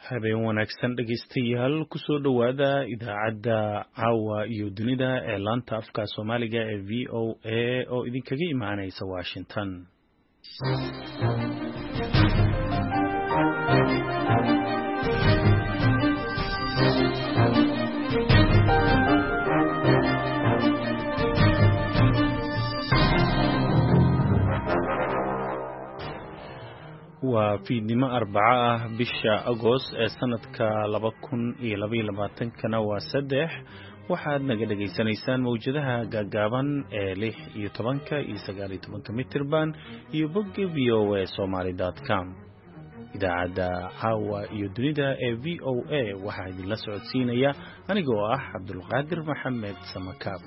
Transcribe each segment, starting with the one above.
habeen wanaagsan dhegaystayaal kusoo dhowaada idaacadda caawa iyo dunida ee laanta afka Soomaaliga ee VOA oo idinkaga imaanaysa Washington. waa fiidnimo Arbaca ah bisha Agost ee sanadka 2022 kana waa 3 waxaad naga dhageysanaysaan mawjadaha gaagaaban ee 16 iyo 19 mitirban iyo bogga voasomali.com. idaacadda caawa iyo dunida ee VOA waxaa idinla socodsiinaya anigoo ah Cabdulqaadir Maxamed Samakaab.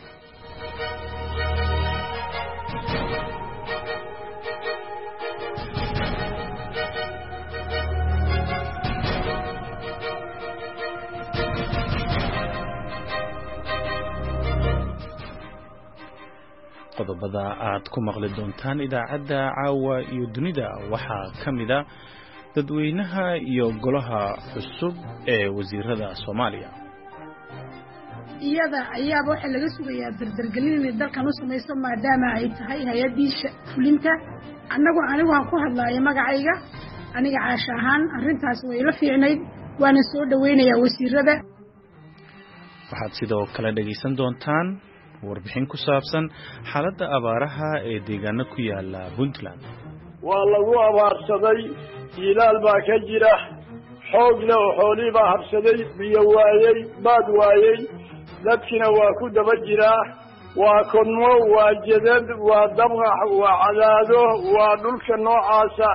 qodobada aad ku maqli doontaan idaacadda caawa iyo dunida waxaa ka mid ah dadweynaha iyo golaha cusub ee wasiirada Soomaaliya. iyada ayaaba waxa laga sugayaa dardargelin inay dalkan u samayso maadaama ay tahay hay'adii fulinta. anigu waan ku hadlayo magacayga aniga caasha ahaan arrintaas way la fiicnayd waana soo dhaweynayaa wasiirada. waxaad sidoo kale dhageysan doontaan warbixin ku saabsan xaaladda abaaraha ee deegaano ku yaala Puntland. waa lagu abaarsaday ilaal baa ka jira xoogna oo xoolii baa habsaday biyo waayey baad waayey dadkina waa ku daba jiraa waa kodmo waa jadad waa dabqax waa cadaado waa dhulka noocaasa.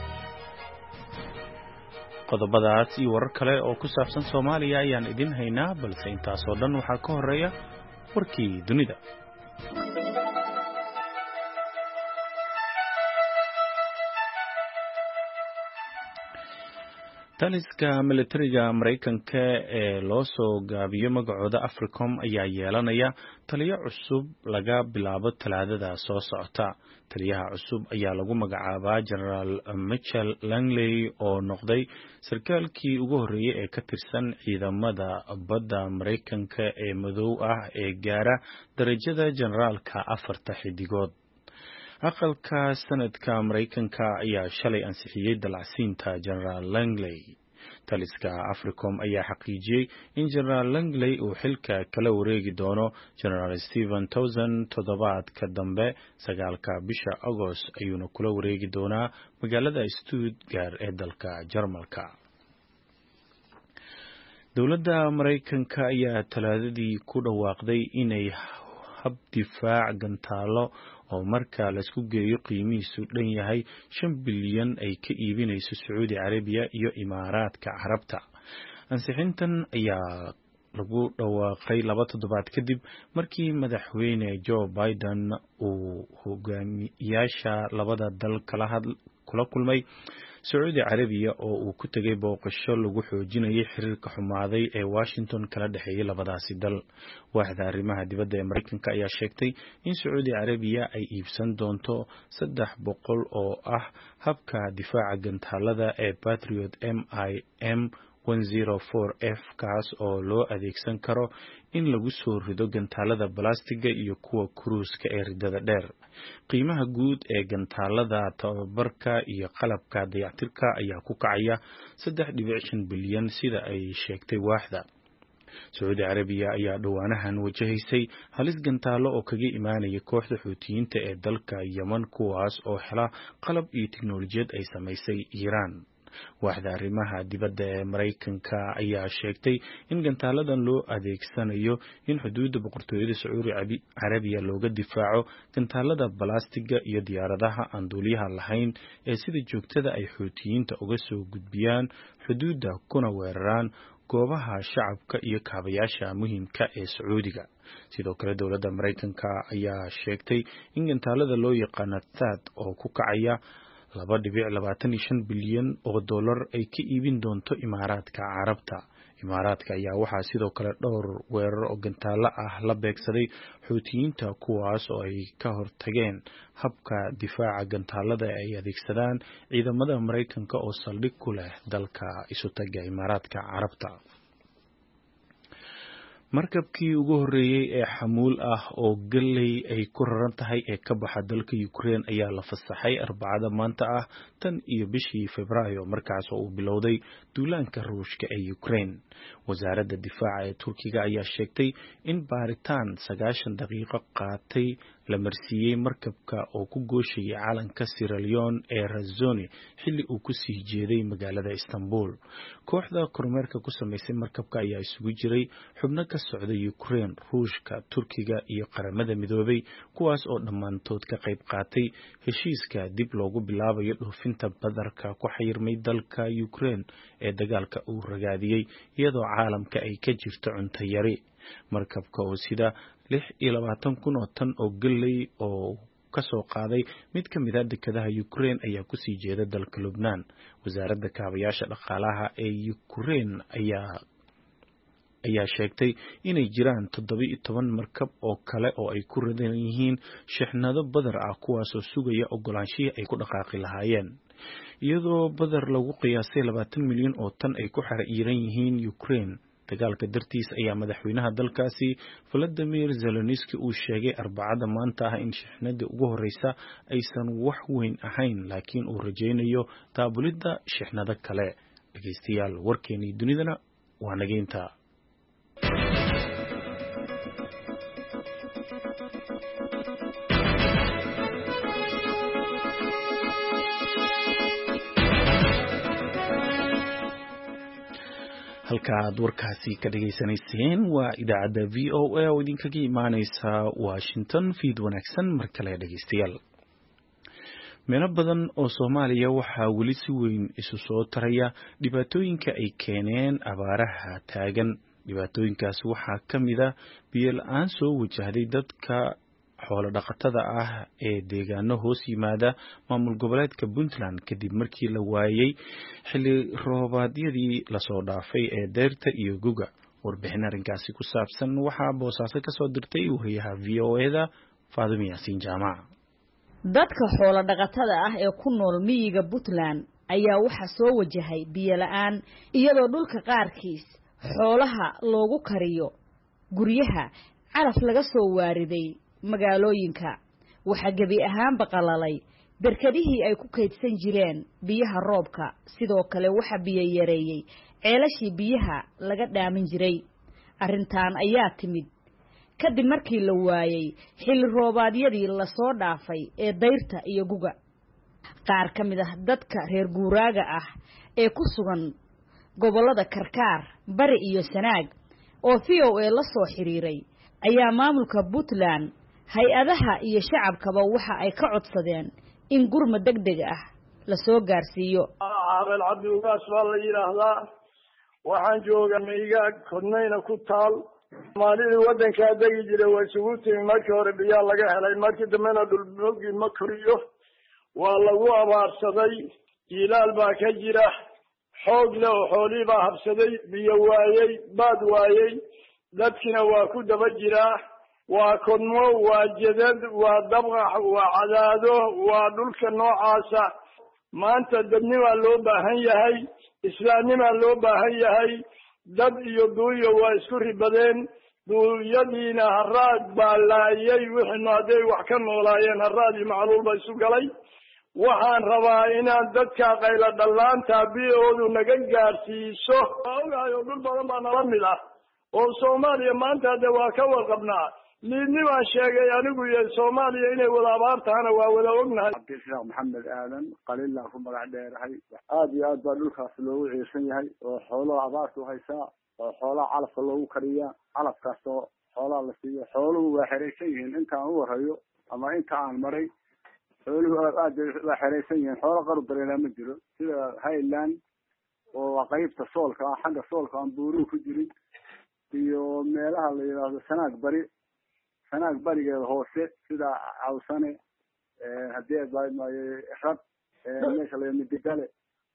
qodobadaas iyo warar kale oo ku saabsan Soomaaliya ayaan idin haynaa balse intaas oo dhan waxaa ka horeeya warkii dunida. taliska militariga Mareykanka ee loo soo gaabiyo magacooda Africom ayaa yeelanaya taliye cusub laga bilaabo Talaadada soo socota. taliyaha cusub ayaa lagu magacaabaa General Michael Langley oo noqday sarkaalkii ugu horeeyay ee ka tirsan ciidamada badda Mareykanka ee madow ah ee gaara darajada generaalka 4 xidigood. aqalka sanadka Mareykanka ayaa shalay ansixiyay dalacsiinta General Langley. taliska Africom ayaa xaqiijiyay in General Langley uu xilka kala wareegi doono General Stephen Townsend toddobaadka dambe 9 bisha Agost ayuuna kula wareegi doonaa magaalada Stuttgart ee dalka Jarmalka. dowladda Mareykanka ayaa Talaadadii ku dhawaaqday inay hab difaac gantaalo oo marka la isku geeyo qiimihiisu dhan yahay 5 bilyan ay ka iibinayso Saudi Arabia iyo Imaaraadka Carabta. ansixintan ayaa lagu dhawaaqay 2 toddobaad kadib markii madaxweyne Joe Biden uu hogaamiyaasha labada dal kula kulmay Saudi Arabia oo uu ku tagay booqasho lagu xoojinayay xiriirka xumaaday ee Washington kala dhaxeeyay labadaasi dal. waaxda arrimaha dibadda ee Mareykanka ayaa sheegtay in Saudi Arabia ay iibsan doonto 300 oo ah habka difaaca gantaalada ee Patriot MIM-104F kaas oo loo adeegsan karo in lagu soo rido gantaalada balastiga iyo kuwa cruise-ka ee ridada dheer. qiimaha guud ee gantaalada tababarka iyo qalabka dayactirka ayaa ku kacaya 3.5 bilyan sida ay sheegtay waaxda. Saudi Arabia ayaa dhawaanahan wajahaysay halis gantaalo oo kaga imaanaya kooxda Xuutiyiinta ee dalka Yemen kuwaas oo hela qalab iyo tiknoolajiyad ay samaysay Iiraan. waaxda arrimaha dibadda ee Mareykanka ayaa sheegtay in gantaaladan loo adeegsanayo in xuduudda boqortooyada Saudi Arabia looga difaaco gantaalada balastiga iyo diyaaradaha aan duuliyaha lahayn ee sida joogtada ay Xuutiyiinta uga soo gudbiyaan xuduudda kuna weeraraan goobaha shacabka iyo kaabayaasha muhiimka ee Sacuudiga. sidoo kale dowladda Mareykanka ayaa sheegtay in gantaalada loo yaqaan THAAD oo ku kacaya 2.25 bilyan oo dollar ay ka iibin doonto Imaaraadka Carabta imaaraadka ayaa waxaa sidoo kale dhowr weerar oo gantaalo ah la beegsaday xuutiyiinta kuwaas oo ay ka hortageen habka difaaca gantaalada ay adeegsadaan ciidamada Mareykanka oo saldhig ku leh dalka isutaga imaaraadka carabta. markabkii ugu horeeyay ee xamuul ah oo galey ay ku raran tahay ee ka baxa dalka Ukraine ayaa la fasaxay Arbacada maanta ah tan iyo bishii Febraayo markaas oo uu bilowday duulaanka Ruushka ee Ukraine. wasaaradda difaaca ee Turkiga ayaa sheegtay in baaritaan 90 daqiiqo qaatay la marsiiyay markabka oo ku gooshayay calanka Sierra Leone ee Razoni xilli uu ku sii jeeday magaalada Istanbul. kooxda kormeerka ku sameysay markabka ayaa isugu jiray xubno ka socda Ukraine, Ruushka, Turkiga iyo qaramada midoobay kuwaas oo dhammaantood ka qayb qaatay heshiiska dib loogu bilaabayo dhoofinta badarka ku xayirmay dalka Ukraine ee dagaalka uu ragaadiyay iyadoo caalamka ay ka jirto cunto yari. markabka oo sida 26,000 oo tan oo galey oo ka soo qaaday mid ka mid ah dekedaha Ukraine ayaa ku sii jeeda dalka Lebanon. wasaaradda kaabayaasha dhaqaalaha ee Ukraine ayaa sheegtay inay jiraan 17 markab oo kale oo ay ku radan yihiin shixnado badar ah kuwaas oo sugaya ogolaanshiyo ay ku dhaqaaqi lahaayeen. iyadoo badar lagu qiyaasay 20 milyan oo tan ay ku xariiran yihiin Ukraine. dagaalka dartiis ayaa madaxweynaha dalkaasi Volodymyr Zelensky uu sheegay Arbacada maanta ah in shixnada ugu horeysa aysan wax weyn ahayn laakiin uu rajaynayo taabulida shixnada kale. dhageystayaal warkeeni dunidana waa nageynta. halka aad warkaasi ka dhageysanayseen waa idaacadda VOA oo idinkaga imaaneysa Washington. feed wanaagsan mar kale dhageystayaal. meelo badan oo Soomaaliya waxaa weli si weyn isu soo taraya dhibaatooyinka ay keeneen abaaraha taagan. dhibaatooyinkaas waxaa ka mid ah biyo la'aan soo wajahday dadka xoolo dhaqatada ah ee deegaano hoos yimaada maamul goboleedka Puntland kadib markii la waayay xilli roobaadyadii la soo dhaafay ee deyrta iyo guga. warbixin arrinkaasi ku saabsan waxaa Boosaaso ka soo dirtay wariyaha VOA-da Faadimo Yaasiin Jaamac. dadka xoolo dhaqatada ah ee ku nool miyiga Puntland ayaa waxa soo wajahay biyo la'aan iyadoo dhulka qaarkiis xoolaha loogu kariyo guryaha calaf laga soo waariday magaalooyinka. waxa gabi ahaan baqalalay barkadihii ay ku kaydsan jireen biyaha roobka. sidoo kale waxa biyo yareeyay ceelashii biyaha laga dhaamin jiray. arrintan ayaa timid kadib markii la waayay xilli roobaadyadii la soo dhaafay ee dayrta iyo guga. qaar ka mid ah dadka reer guuraaga ah ee ku sugan gobolada Karkaar, Bari iyo Sanaag oo VOA la soo xiriiray ayaa maamulka Puntland hay-adaha iyo shacabkaba waxa ay ka codsadeen in gurma degdeg ah la soo gaarsiiyo. Abel Cabdi Ugaas baa la yiraahdaa. waxaan joogaa miyiga Kodnayna ku taal. maalidii wadanka degi jiray way isugu timi markii hore biyo laga helay markii dambena dhulboogi ma koriyo waa lagu abaarsaday. jilaal baa ka jira xoog leh oo xoolii baa habsaday biyo waayay baad waayay dadkina waa ku daba jiraa. waa Kodmo, waa Jadad, waa Dabqax, waa Cadaado, waa dhulka noocaasa. maanta dadnima loo baahan yahay, islaamnima loo baahan yahay. dad iyo duuyo waa isku ribadeen. duuyadiina haraad baa laayay wixii hadday wax ka noolaayeen haraad iyo macluul ba isu galay. waxaan rabaa inaan dadka qayla dhallaanta biyoodu naga gaarsiiso. ogahay oo dhul badan baa nala mid ah oo Soomaaliya maanta de waa ka warqabnaa. liidni baan sheegay anigu iyo Soomaaliya inay wada abaar tahana waa wada ognahay. Sheekh Maxamed Aadan qaliilna ku magac dheerahay. aad iyo aad baa dhulkaas loogu ciirsan yahay oo xoolaha abaartu haysaa oo xoolaha calafka loogu kariya. calafkaas oo xoolaha la siiyo. xooluhu waa xereysan yihiin intaan u warayo ama inta aan maray. xooluhu aad waa xereysan yihiin. xoolo qaru dareela ma jiro sida Highland oo qaybta soolka xagga soolka aan buuru ku jirin iyo meelaha la yiraahdo Sanaag barigeeda hoose sida Cawsane hadii ay baad rab meesha la midigale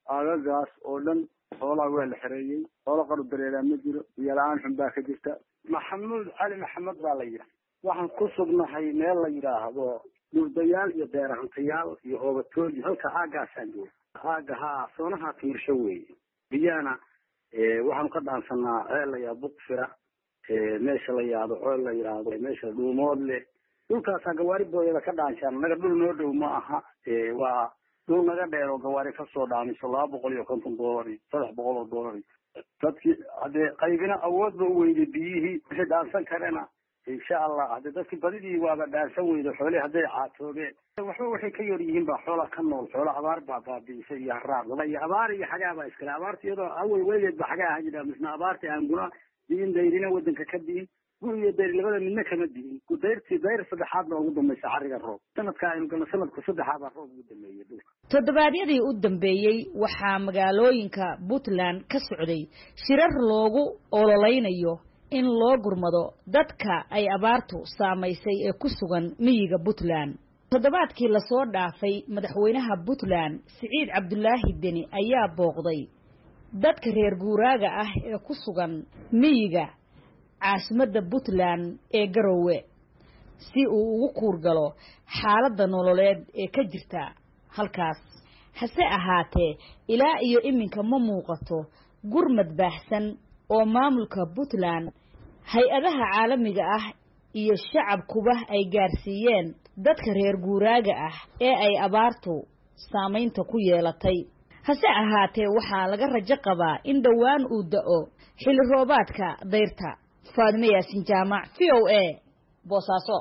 aagagaas oo dhan xoolaha waa la xereeyey xoolo qaru dareeraa ma jiro biyo la-aan xun baa ka jirta. maxamuud cali maxamed baa la yidhaha waxaan ku sugnahay meel la yidhaahdo dhurdayaal iyo beerahantayaal iyo hoobatooyi halka aagaasaan jooga aaga haa soonaha tiirsho weeye biyana waxaanu ka dhaansanaa ceel la yidhahdo buqfira meesha la yidhahdo ceel la yidhaahdo meesha dhuumoodle dhulkaasaa gawaari booyada ka dhaanshaan naga dhul noo dhow ma aha waa dhul naga dheer oo gawaari kasoo dhaamiso $250 $300 dadkii haddee qaybina awoodba u weyday biyihii wixii dhaansan karena insha allah haddee dadkii badidii waaba dhaansan weyda xoolihii hadday caatoobeen waxba waxay ka yar yihiin baa xoola ka nool xoola abaar baa baabi'isay iyo haraad iyo abaar iyo xagaa baa iskale abaarta iyadoo awal weligeed ba xagaa ahaan jira misna abaarta aan guna diin dayrina wadanka ka diin guriga dayr labada midna kama diin dayrtii dayr saddexaad baa ugu dambaysa xariga roob sanadka aynu galno sanadka saddexaad baa roob ugu dambeeyay dhulka toddobaadyadii u dambeeyey waxaa magaalooyinka Puntland ka socday shirar loogu ololeynayo in loo gurmado dadka ay abaartu saameysay ee ku sugan miyiga Puntland. toddobaadkii la soo dhaafay madaxweynaha Puntland Siciid Cabdulaahi Deni ayaa booqday dadka reer guuraaga ah ee ku sugan miyiga caasimadda Puntland ee Garowe si uu ugu kuurgalo xaaladda nololeed ee ka jirta halkaas. hase ahaatee ilaa iyo iminka ma muuqato gurmad baahsan oo maamulka Puntland hay-adaha caalamiga ah iyo shacabkuba ay gaarsiiyeen dadka reer guuraaga ah ee ay abaartu saameynta ku yeelatay. hase ahaatee waxaa laga rajo qabaa in dhowaan uu da'o xilli roobaadka dayrta. Faadime Yaasin Jaamac, VOA, Boosaaso.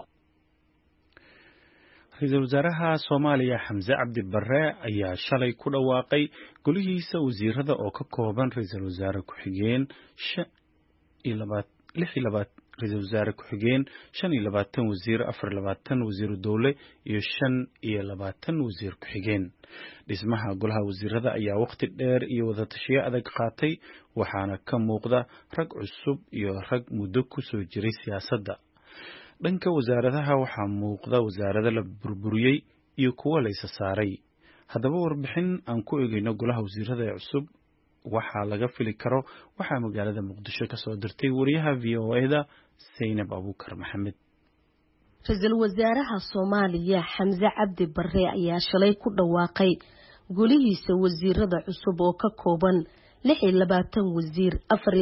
Ra'iisul Wasaaraha Soomaaliya Xamse Cabdi Barre ayaa shalay ku dhawaaqay golihiisa wasiirada oo ka kooban ra'iisul wasaare ku-xigeen 25 wasiir, 24 wasiir dowle iyo 25 wasiir ku-xigeen. Dhismaha golaha wasiirada ayaa waqti dheer iyo wada tashiyo adag qaatay, waxaana ka muuqda rag cusub iyo rag muddo ku soo jiray siyaasadda. dhanka wasaaradaha waxaa muuqda wasaarada la burburiyey iyo kuwa la isa saaray. haddaba warbixin aan ku eegayno golaha wasiirada ee cusub waxaa laga fili karo waxaa magaalada Muqdisho ka soo dirtay wariyaha VOA-da Zainab Abuukar Maxamed. Ra'iisul Wasaaraha Soomaaliya Xamse Cabdi Barre ayaa shalay ku dhawaaqay golihiisa wasiirada cusub oo ka kooban 26 wasiir,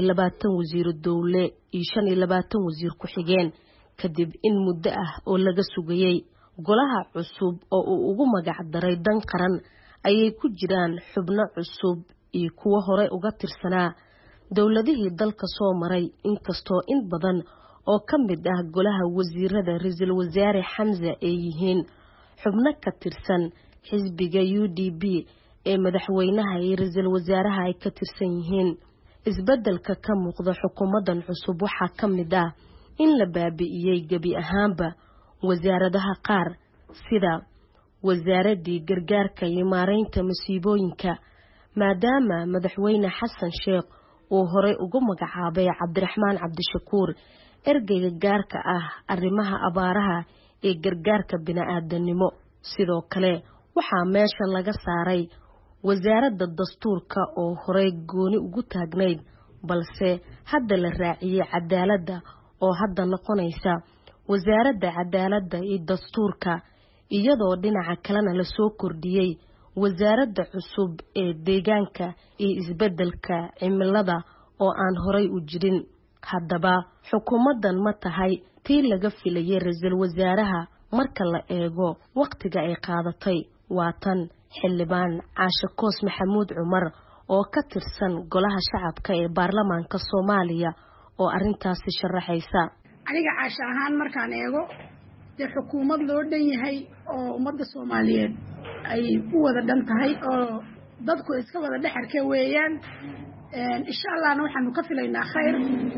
24 wasiir dowle iyo 25 wasiir ku-xigeen kadib in muddo ah oo laga sugayay. golaha cusub oo uu ugu magac daray dan qaran ayay ku jiraan xubno cusub iyo kuwa hore uga tirsanaa dowladihii dalka soo maray, inkastoo in badan oo ka mid ah golaha wasiirada ra'iisul wasaare Xamse ay yihiin xubno ka tirsan xisbiga UDP ee madaxweynaha iyo ra'iisul wasaaraha ay ka tirsan yihiin. isbeddelka ka muuqda xukuumadan cusub waxaa ka mid ah in la baabi'iyay gabi ahaanba wasaaradaha qaar sida wasaaradii gargaarka iyo maareynta masiibooyinka, maadaama madaxweyne Xasan Sheekh uu horey ugu magacaabay Cabdiraxmaan Cabdishakuur ergeyga gaarka ah arrimaha abaaraha ee gargaarka bini'aadanimo. sidoo kale waxaa meesha laga saaray wasaaradda dastuurka oo horey gooni ugu taagnayd balse hadda la raaciyay cadaaladda oo hadda noqonaysa wasaaradda cadaaladda iyo dastuurka, iyadoo dhinaca kalena la soo kordhiyay wasaaradda cusub ee deegaanka iyo isbeddelka cimilada oo aan horey u jirin. haddaba xukuumadan ma tahay tii laga filayay ra'iisul wasaaraha marka la eego waqtiga ay qaadatay? waa tan xildhibaan Caashe Koos Maxamuud Cumar oo ka tirsan golaha shacabka ee baarlamaanka Soomaaliya oo arintaasi sharaxaysa. aniga Caashe ahaan markaan eego de xukuumad loo dhan yahay oo ummadda Soomaaliyeed ay u wada dhan tahay oo dadku iska wada dhaxarka weeyaan. insha Allah waxaanu ka filaynaa khayr.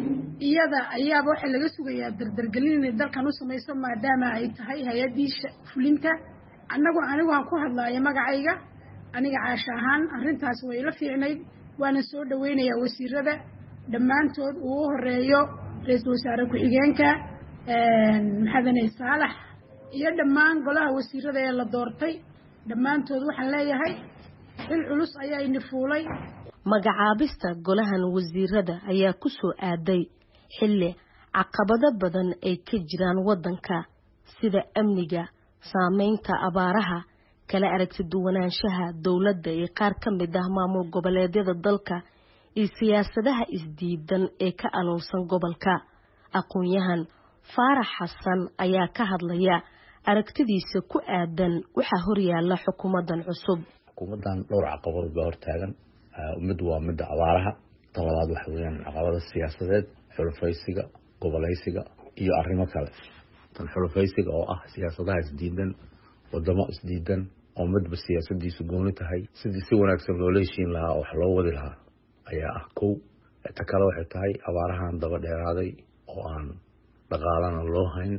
iyada ayaaba waxa laga sugayaa dardargelin in dalkan u sameeyso maadaama ay tahay hay'adiisa fulinta. anigu aan ku hadlayo magacayga aniga Caashe ahaan arintaas way la fiicnayd, waana soo dhaweynayaa wasiirada dhammaantood uu horeeyo ra'iisul wasaare ku-xigeenka maxamed Saalax iyo dhammaan golaha wasiirada ee la doortay dhammaantood waxaan leeyahay xil culus ayaa inifuulay. magacaabista golahan wasiirada ayaa ku soo aaday xilli caqabado badan ay ka jiraan wadanka sida amniga, saameynta abaaraha, kala aragti duwanaanshaha dowladda iyo qaar ka mid ah maamul goboleedyada dalka iyo siyaasadaha isdiidan ee ka aloolsan gobolka. aqoon-yahan Faarax Xasan ayaa ka hadlaya aragtidiisa ku aadan waxa horyaala xukuumadan cusub. xukuumadan dhowr caqabadood baa hortaagan. mid waa midda abaaraha, tan labaad waxa weeyaan caqabada siyaasadeed, xulufaysiga, goboleysiga iyo arrimo kale. tan xulufaysiga oo ah siyaasadaha isdiidan, wadamo isdiidan oo midba siyaasadiisu gooni tahay, sidii si wanaagsan loo leeshiin lahaa oo wax loo wadi lahaa ayaa ah kow. ta kale waxay tahay abaarahan daba dheeraaday oo aan dhaqaalana loo hayn,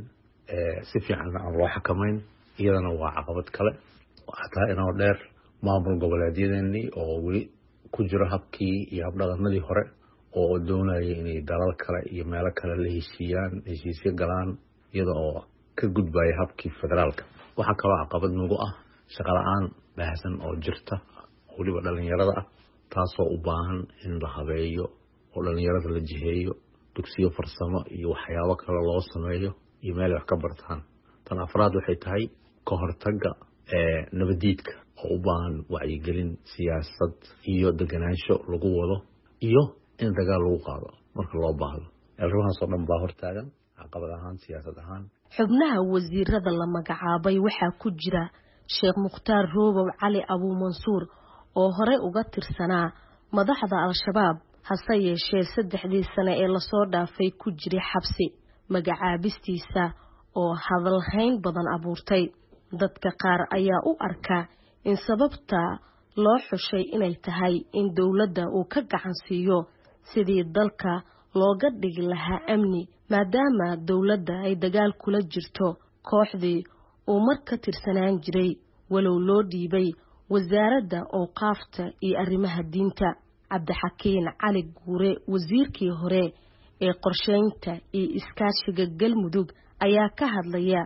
si fiicanna aan loo xakamayn, iyadana waa caqabad kale. waxaa tahay inoo dheer maamul goboleedyadeenii oo weli ku jiro habkii iyo habdhaqanadii hore oo doonayay inay dalal kale iyo meelo kale la heshiiyaan, heshiisyo galaan, iyada oo ka gudbaya habkii federaalka. waxaa kaloo caqabad nagu ah shaqo la-aan baahsan oo jirta, weliba dhalinyarada ah, taasoo u baahan in la habeeyo oo dhalinyarada la jiheeyo, dugsiyo farsamo iyo waxyaabo kale loo sameeyo iyo meel wax ka bartaan. tan afraad waxay tahay ka hortagga nabadiidka oo u baahan wacyigelin, siyaasad iyo deganaansho lagu wado iyo in dagaal lagu qaado marka loo baahdo. arrimahaas oo dhan baa hortaagan caqabad ahaan, siyaasad ahaan. xubnaha wasiirada la magacaabay waxaa ku jira Sheekh Mukhtaar Roobow Cali Abu Mansuur oo hore uga tirsanaa madaxda Al-Shabaab, hase yeeshee 3 sano ee la soo dhaafay ku jiray xabsi. magacaabistiisa oo hadalhayn badan abuurtay. dadka qaar ayaa u arka in sababta loo xushay inay tahay in dowladda uu ka gacan siiyo sidii dalka looga dhigi lahaa amni, maadaama dowladda ay dagaal kula jirto kooxdii uu mar ka tirsanaan jiray, walow loo dhiibay wasaaradda awqaafta iyo arrimaha diinta. Cabdixakiin Cali Guure, wasiirkii hore ee qorsheynta iyo iskaashiga Galmudug, ayaa ka hadlaya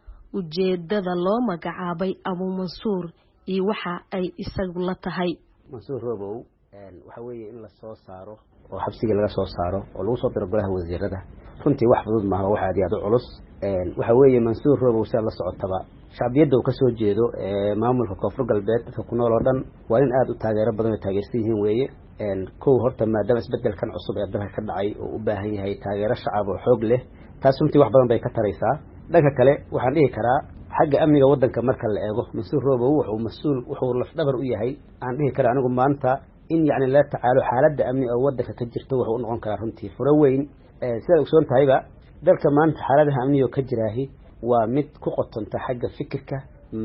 ujeedada loo magacaabay Abu Mansuur iyo waxa ay isagu la tahay. Mansuur Roobow waxa weeye in la soo saaro oo xabsiga laga soo saaro oo lagu soo diro golaha wasiirada. runtii wax fudud maaha, waxa aad u culus. waxa weeye Mansuur Roobow si la socotaba shacbiyada uu ka soo jeedo maamulka Koonfur Galbeed dadka ku nool oo dhan waa in aad u taageero badan oo taageersan yihiin weeye. kow horta maadaama isbedelkan cusub ee dalka ka dhacay oo u baahan yahay taageero shacab oo xoog leh, taas runtii wax badan bay ka taraysaa. dhanka kale waxaan dhihi karaa xagga amniga wadanka marka la eego Mansuur Roobow wuxuu laf dhabar u yahay. aan dhihi karaa anigu maanta in yani la tacaalo xaaladda amni oo wadanka ka jirto wuxuu noqon karaa runtii furo weyn. sida ogsoon tahayba dalka maanta xaaladaha amniga ka jiraahi waa mid ku qotonta xagga fikirka,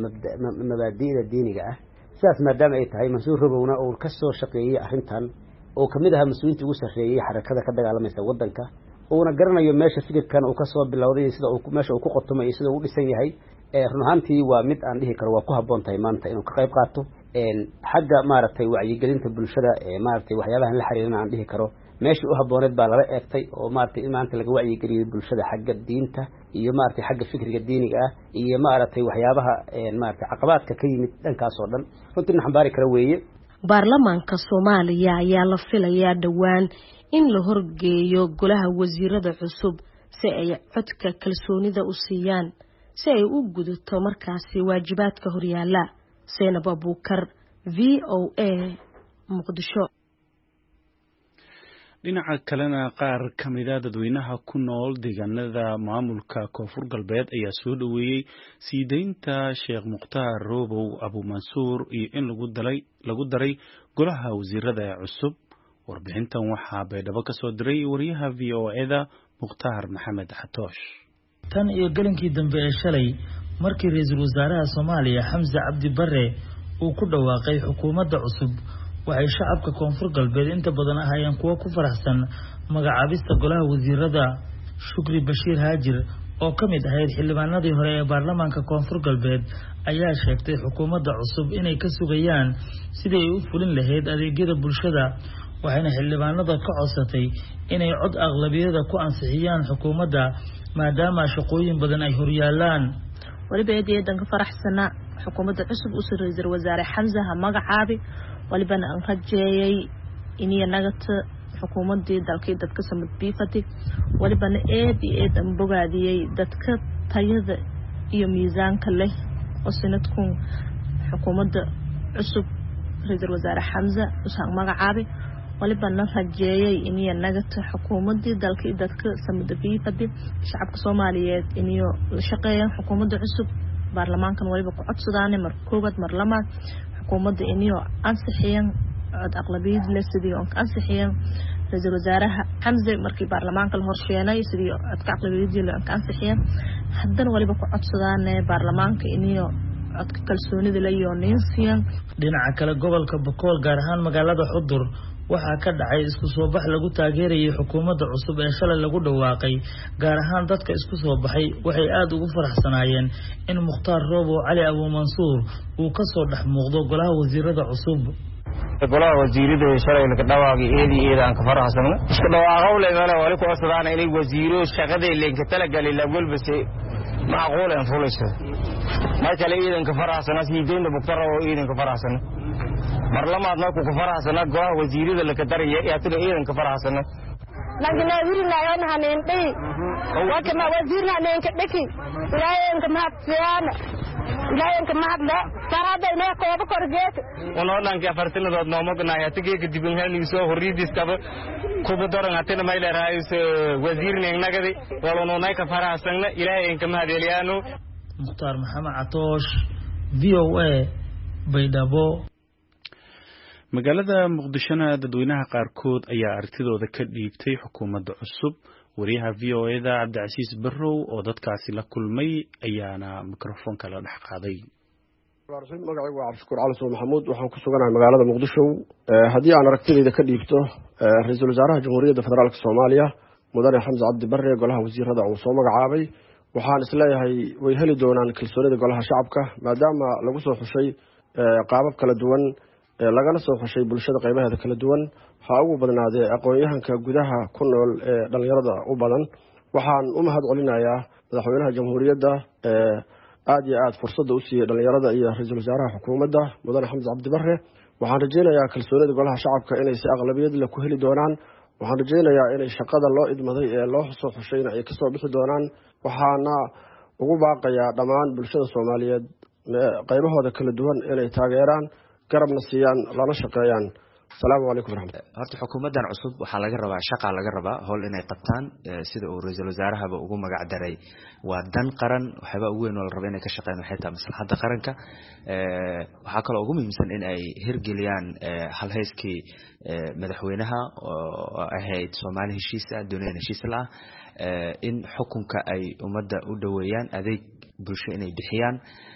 mabaadi'da diiniga ah. sidaas maadaama ay tahay Mansuur Roobowna uu ka soo shaqeeyay arrintan oo kamid ah mas'uuliyiinta ugu sarreeyay xarakada ka dagaalamaysa wadanka, uuna garanayo meesha fikirkan uu ka soo bilowday, sida uu meesha uu ku qotomay, sida uu dhisan yahay. run ahaantii waa mid aan dhihi karo waa ku habboon tahay maanta inuu ka qayb qaato xagga maaragtay wacyigelinta bulshada, maaragtay waxyaabahan la xiriirana aan dhihi karo meeshii u habbooneed baa lala eegtay oo maaragtay in maanta laga wacyigeliyo bulshada xagga diinta iyo maaragtay xagga fikriga diiniga ah iyo maaragtay waxyaabaha maaragtay caqabadka ka yimid dhankaas oo dhan runtii xambaari kara weeye. baarlamaanka Soomaaliya ayaa la filayaa dhawaan in la horgeeyo golaha wasiirada cusub si ay codka kalsoonida u siiyaan si ay u gudato markaasi waajibaadka horyaala. Seenab Abuukar, VOA, Muqdisho. dhinaca kalena qaar ka mid ah dadweynaha ku nool deegaanada maamulka Koonfur Galbeed ayaa soo dhaweeyay sii deynta Sheekh Mukhtaar Roobow Abu Mansuur iyo in lagu daray golaha wasiirada cusub. warbixintan waxaa Baydhabo ka soo diray wariyaha VOA-da Mukhtaar Maxamed Xatoosh. tan iyo galinkii dambe ee shalay markii ra'iisul wasaaraha Soomaaliya Xamza Cabdi Barre uu ku dhawaaqay xukuumadda cusub, waxay shacabka Koonfur Galbeed inta badan ahaayeen kuwa ku faraxsan magacaabista golaha wasiirada. Shukri Bashiir Haajir oo kamid ahayd xildhibaanadii hore ee baarlamaanka Koonfur Galbeed ayaa sheegtay xukuumadda cusub inay ka sugayaan sidii ay u fulin lahayd adeegyada bulshada, waxayna xildhibaanada ka codsatay inay cod aqlabiyada ku ansixiyaan xukuumadda maadaama shaqooyin badan ay horyaalaan. waliba eedeedan ka faraxsana xukuumadda cusub u soo ra'iisul wasaare Xamza magacaabi walibana aan rajeeyay inay nagata xukuumadii dalkii dadka samad biifati walibana eed aan bogaadiyay dadka tayada iyo miisaanka leh oo sanadkun xukuumadda cusub ra'iisul wasaare Xamza usaan magacaabay walibana rajeeyay inay nagata xukuumadii dalkii dadka samad biifati shacabka Soomaaliyeed inay la shaqeeyaan xukuumadda cusub baarlamaankan waliba ku codsadaan mar koobaad mar labaad xukuumadda inay ansixiyaan cod aqlabiyad leh sidii oo ansixiyaan ra'iisul wasaaraha Xamza markii baarlamaanka la horsheenay sidii cod aqlabiyad leh oo ansixiyaan haddana waliba ku codsadaan baarlamaanka inay codka kalsoonida la yoonaysiin dhinaca kale gobolka Boqol gaar ahaan magaalada Xudur waxaa ka dhacay isku soo bax lagu taageerayay xukuumadda cusub ee shalay lagu dhawaaqay gaar ahaan dadka isku soo baxay waxay aad ugu faraxsanaayeen in Mukhtaar Roobo Cali Abu Mansuur uu ka soo dhex muuqdo golaha wasiirada cusub golaha wasiirada shalay laga dhawaaqay eedaan ka faraxsanahay iska dhawaaqo leeyahay wali ku codsadaan inay wasiiro shaqada ilinka talagalay la walbase معقول ان فوليسه ما كان ايدن كفراسنا سيدين بكتره ايدن كفراسنا برلمادنا ku kafaraasana go'aa wasiirada la ka daraya ee aad eedan kafaraasana laakiin wasiirna ayaan haneentay wakama wasiirna aanka dhaki ilaayanka mahadla sarada inay koob korjeet ono dhanka afartinadood noomognaaya tigee dibin halin soo horidiskaba kuba daran atena ma ilaahay wasiirna nagadi walono nay kafaraasana ilaayanka mahadeliyaano Mukhtaar Maxamed Catoosh VOA Baydhabo magaalada Muqdishona dadweynaha qaarkood ayaa aragtidooda ka dhiibtay xukuumadda cusub wariyaha VOA-da Cabdicasiis Barrow oo dadkaasi la kulmay ayaana mikrofoonka la dhex qaaday magacaygu waa Cabdishakuur Cali Soo Maxamuud waxaan ku suganahay magaalada Muqdisho haddii aan aragtidayda ka dhiibto ra'iisul wasaaraha Jamhuuriyadda Federaalka Soomaaliya mudane Xamza Cabdi Barre golaha wasiirada uu soo magacaabay waxaan isleeyahay way heli doonaan kalsoonida golaha shacabka maadaama lagu soo xushay qaabab kala duwan lagana soo xushay bulshada qaybaheeda kala duwan waxa ugu badnaadee aqoon-yahanka gudaha ku nool ee dhalinyarada u badan waxaan u mahad celinayaa madaxweynaha jamhuuriyadda aad iyo aad fursadda u siiyey dhalinyarada iyo ra'iisul wasaaraha xukuumadda mudane Xamza Cabdi Barre waxaan rajeynayaa kalsoonida golaha shacabka inay si aqlabiyad leh ku heli doonaan waxaan rajeynayaa inay shaqada loo idmaday ee loo soo xushayna ay kasoo bixi doonaan waxaana ugu baaqayaa dhammaan bulshada Soomaaliyeed qaybahooda kala duwan inay taageeraan garabna siiyaan lana shaqeeyaan السلام عليكم ورحمة الله. هرت حكومة عصب وحلا جربا شقة على جربا هول إن قبطان سيد ورئيس الوزراء هبا وجوم قعدري ودن قرن وحبا وين ولا ربنا كشقين وحتى مصلحة قرنك وحكى وجوم مثلا إن أي هرجليان هل هيسكي مدحوينها هيد سومالي هشيسة دونين هشيسة إن حكمك أي ومدة ودويان أذيك برشين يدحيان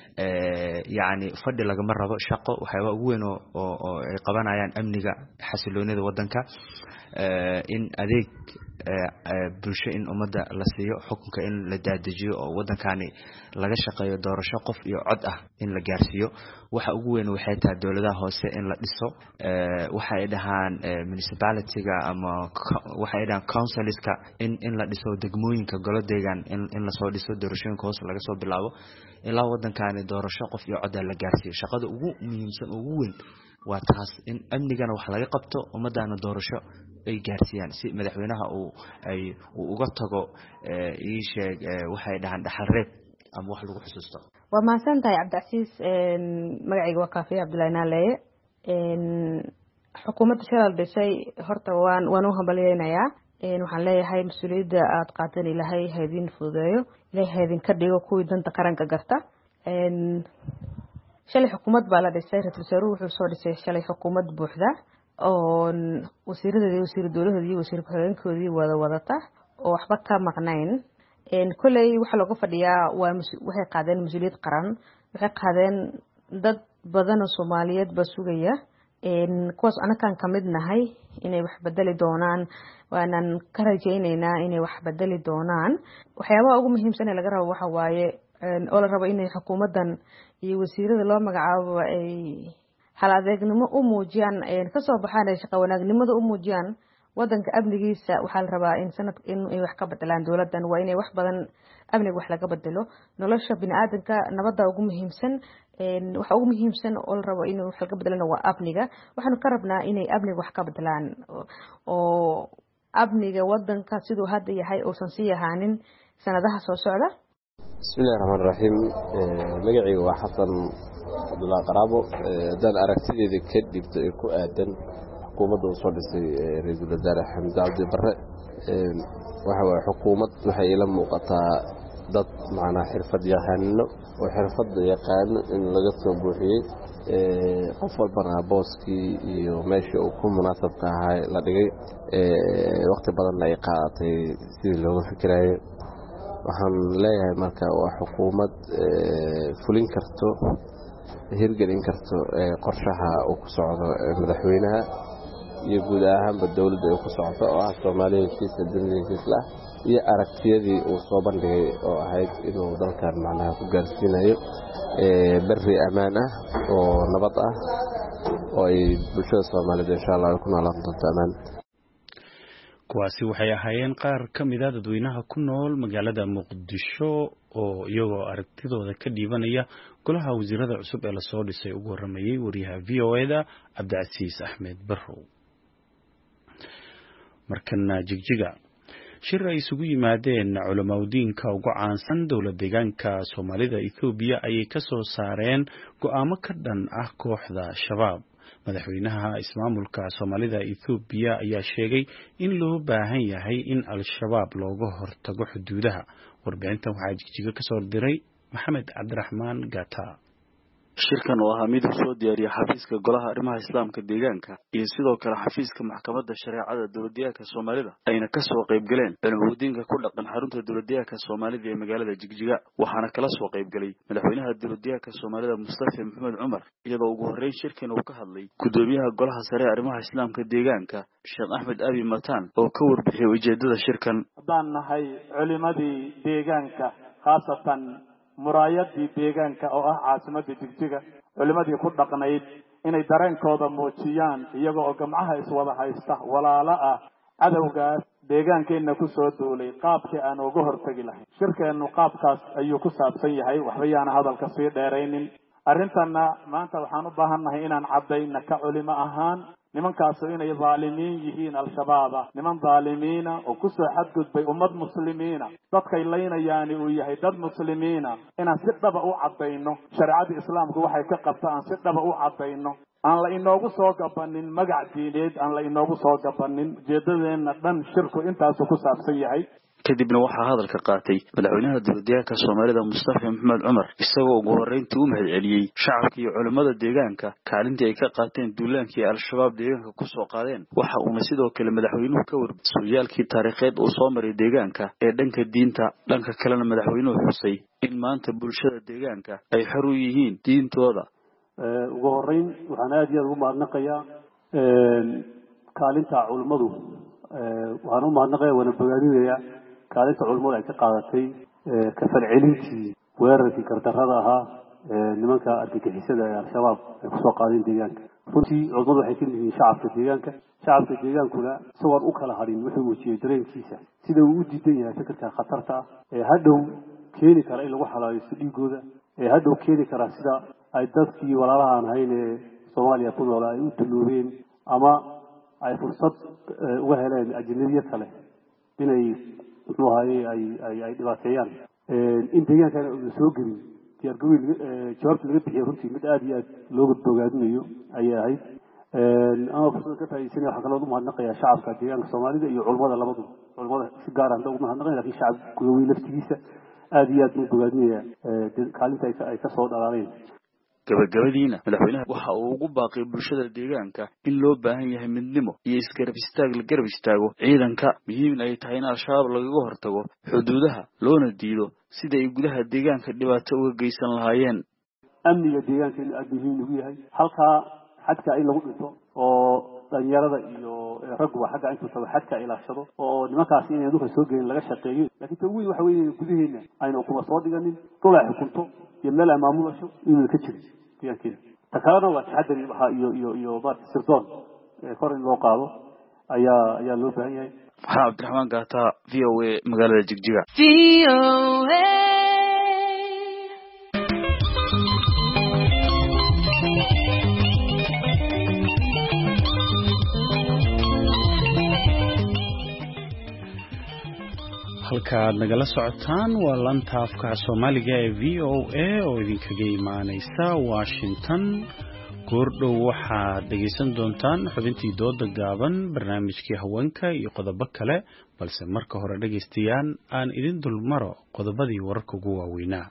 يعني فضل لغا مرة شقة وحيوة وين قبان عيان أمنية حسلوني ذا ودنك إن أذيك برشة إن أمدا لسيو حكمك إن لدادجيو ودن كاني لغا شقة دور شقف يعده إن لجارسيو وحا وين وحيتها الدولة هوسة إن لدسو وحا إدهان municipality-ga أما وحا إدهان council-iska إن لدسو دقموينك قلت ديغان إن لسو دسو دورشين كوس لغا سو بلاو إلا ودن كاني دور شقف يعده لجارسيو شقة ugu muhiimsan ugu weyn waa taas in amnigana wax laga qabto ummadana doorasho ay gaarsiiyaan si madaxweynaha ay uga tago sheeg waxay dhahan dhaxal reeb ama wax lagu xusuusto waa maasantahay Cabdicasiis magacayga waa Kaafiya Abdullaahi Naaleeye xukuumadda shaqal dhisay horta waan u hambalyeeynaya waxaan leeyahay mas'uuliyadda aad qaadan Ilaahay haydin fududeeyo Ilaahay haydin ka dhigo kuwii danta qaranka garta shalay xukuumad baa la dhisay ra'iisul wasaaruhu wuxuu soo dhisay shalay xukuumad buuxda oo wasiiradeedii wasiir dawladeedii wasiir ku-xigeenkoodii wadata oo waxba ka maqnayn kulay waxa lagu fadhiyaa waxay qaadeen mas'uuliyad qaran waxay qaadeen dad badan oo Soomaaliyeed ba sugaya kuwaas anakan kamid nahay inay wax bedeli doonaan waanan ka rajaynaynaa inay wax bedeli doonaan waxyaabaha ugu muhiimsan ee laga rabo waxa waaye oo la rabo inay xukuumadan iyo wasiirada loo magacaabo ay hal adeegnimo u muujiyaan ka soo baxaan shaqo wanaagnimada u muujiyaan wadanka amnigiisa waxa la rabaa in ay wax ka bedelaan dawladdan waa inay wax badan amniga wax laga bedelo nolosha bini'aadanka nabadda ugu muhiimsan waxa ugu muhiimsan oo la rabo inuu wax ka bedelana waa amniga waxaanu ka rabnaa inay amniga wax ka bedelaan oo amniga wadanka sidoo hadda yahay oo san sii ahaanin sanadaha soo socda. bismillaahir rahmaanir rahiim magacaygu waa xasan Abdullah Qaraabo dad aragtideeda ka dhibta ee ku aadan xukuumadda soo dhisay ra'iisul wasaare Xamza Cabdi Barre waxa xukuumad waxay ila muuqataa dad macna xirfad yaqaano oo xirfad yaqaan in laga soo buuxiyay qof walbana booskii iyo meeshii uu ku munaasabka ahaa la dhigay waqti badan ay qaadatay sidii looga fikirayay waxaan leeyahay marka waa xukuumad fulin karto hirgelin karto qorshaha uu ku socdo madaxweynaha iyo guud ahaanba dawladda ay ku socoto oo ah Soomaaliya heshiis dunida iyo aragtiyadii uu soo bandhigay oo ahayd inuu dalkan macnaha ku gaarsiinayo barri amaan ah oo nabad ah oo ay bulshada Soomaaliyeed insha Allah ku noolaan doonto amaan. kuwaasi waxay ahaayeen qaar ka mid ah dadweynaha ku nool magaalada Muqdisho oo iyagoo aragtidooda ka dhiibanaya golaha wasiirada cusub ee la soo dhisay ugu horeeyay wariyaha VOA-da Cabdicasiis Axmed Barrow. markana Jigjiga shir ay isugu yimaadeen culimadiinka ugu caansan dowlad deegaanka Soomaalida Itoobiya ayay ka soo saareen go'aamo ka dhan ah kooxda Shabaab. madaxweynaha ismaamulka Soomaalida Itoobiya ayaa sheegay in loo baahan yahay in al-Shabaab looga hortago xuduudaha. warbixintan waxaa Jigjiga ka soo diray Maxamed Cabdiraxmaan Gata. shirkan oo ahaa mid soo diyaariyay xafiiska golaha arrimaha islaamka deegaanka iyo sidoo kale xafiiska maxkamadda shareecada dowladdeegaanka Soomaalida ayna ka soo qayb galeen culimadiinka ku dhaqan xarunta dowladdeegaanka Soomaalida ee magaalada Jigjiga waxaana kala soo qayb galay madaxweynaha dowladdeegaanka Soomaalida Mustafa Maxamed Cumar iyadoo ugu horeyn shirkan uu ka hadlay gudoomiyaha golaha sare arrimaha islaamka deegaanka Sheekh Ahmed Abi Matan oo ka warbixiyay ujeedada shirkan. haddaan nahay culimadii deegaanka khaasatan muraayadii deegaanka oo ah caasimadda Jigjiga culimadii ku dhaqnayd inay dareenkooda muujiyaan iyaga oo gamcaha iswada haysta walaalo ah cadawgaas deegaankeena ku soo duulay qaabkii aan uga hortagi lahayn. shirkeenu qaabkaas ayuu ku saabsan yahay waxba yaana hadalka sii dheeraynin. arrintanna maanta waxaan u baahannahay inaan caddayna ka culimo ahaan nimankaas inay zaalimiin yihiin al-shabaab niman zaalimiina oo ku soo xadgudbay ummad muslimiina dadkay leynayaan uu yahay dad muslimiina inaan si dhaba u caddayno shariicada islaamku waxay ka qabtaan si dhaba u caddayno aan la inoogu soo gabanin magac diineed aan la inoogu soo gabanin jeedadeena dhan shirku intaas ku saabsan yahay. kadibna waxaa hadalka qaatay madaxweynaha dowladdeegaanka Soomaalida Mustafa Maxamed Cumar isagoo ugu horeyntii u mahadceliyay shacabka iyo culimada deegaanka kaalintii ay ka qaateen duulaankii al-Shabaab deegaanka ku soo qaadeen. waxa uu sidoo kale madaxweynuhu ka warbixiyay su'aalkii taariikheed uu soo maray deegaanka ee dhanka diinta dhanka kalena madaxweynuhu xusay in maanta bulshada deegaanka ay xor u yihiin diintooda. ugu horeyn waxaan aad iyo aad ugu mahadnaqayaa kaalinta culimadu waxaan u mahadnaqayaa wana bogaadinayaa kaalinta culimadu ay ka qaadatay ka falcelintii weerarkii gardarrada ahaa nimanka argagixisada ee al-shabaab ay kusoo qaadeen deegaanka. runtii culimadu waxay ka mid yihiin shacabka deegaankuna isagoon u kala hadhin wuxuu muujiyey dareenkiisa sida uu u diidan yahay fikirka khatarta ah ee hadhow keeni kara in lagu xalaalaysto dhiigooda ee hadhow keeni kara sida ay dadkii walaalaha aan ahayn ee Soomaaliya ku noolaa ay u duloobeen ama ay fursad uga heleen ajnabiyo kale inay muxuu ahaayey ay dhibaateeyaan in deegaankan uu soo gelin diyaargarow jawaabta laga bixiyay runtii mid aad iyo aad looga bogaadinayo ayay ahayd. ama fursad ka faa'iideysanaya waxaa kaloo u mahadnaqayaa shacabka deegaanka Soomaalida iyo culimada labaduba. culimada si gaar ah ugu mahadnaqayaa laakiin shacabka gudaha laftigiisa aad iyo aad u bogaadinaya kaalinta ay ka soo dhalaaleen. gabagabadiina madaxweynaha waxa uu ugu baaqay bulshada deegaanka in loo baahan yahay midnimo iyo isgarab istaag la garab istaago ciidanka muhiim ay tahay in al-shabaab lagaga hortago xuduudaha loona diido sida ay gudaha deegaanka dhibaato uga geysan lahaayeen. amniga deegaanka in aad muhiim ugu yahay halkaa xadka in lagu dhinto oo dhalinyarada iyo ragguba xagga intuu tago xadka ilaashado oo nimankaasi inay dhulka soo gelin laga shaqeeyo laakiin tan weyn waxa weeye gudaheena aynu kuma soo dhiganin dhul ay xukunto iyo meel ay maamulasho inuu ka jiro deegaankeena. ta kalena waa taxadari waxa iyo maarta sirdoon kor in loo qaado ayaa loo baahan yahay. Maxamed Cabdiraxmaan Gata VOA magaalada Jigjiga. VOA halkaad nagala socotaan waa laanta afka Soomaaliga ee VOA oo idinkaga imaanaysa Washington. goordhow waxaad dhegeysan doontaan xubintii dooda gaaban, barnaamijkii haweenka iyo qodobo kale, balse marka hore dhegeystayaal aan idin dulmaro qodobadii wararka ugu waaweynaa.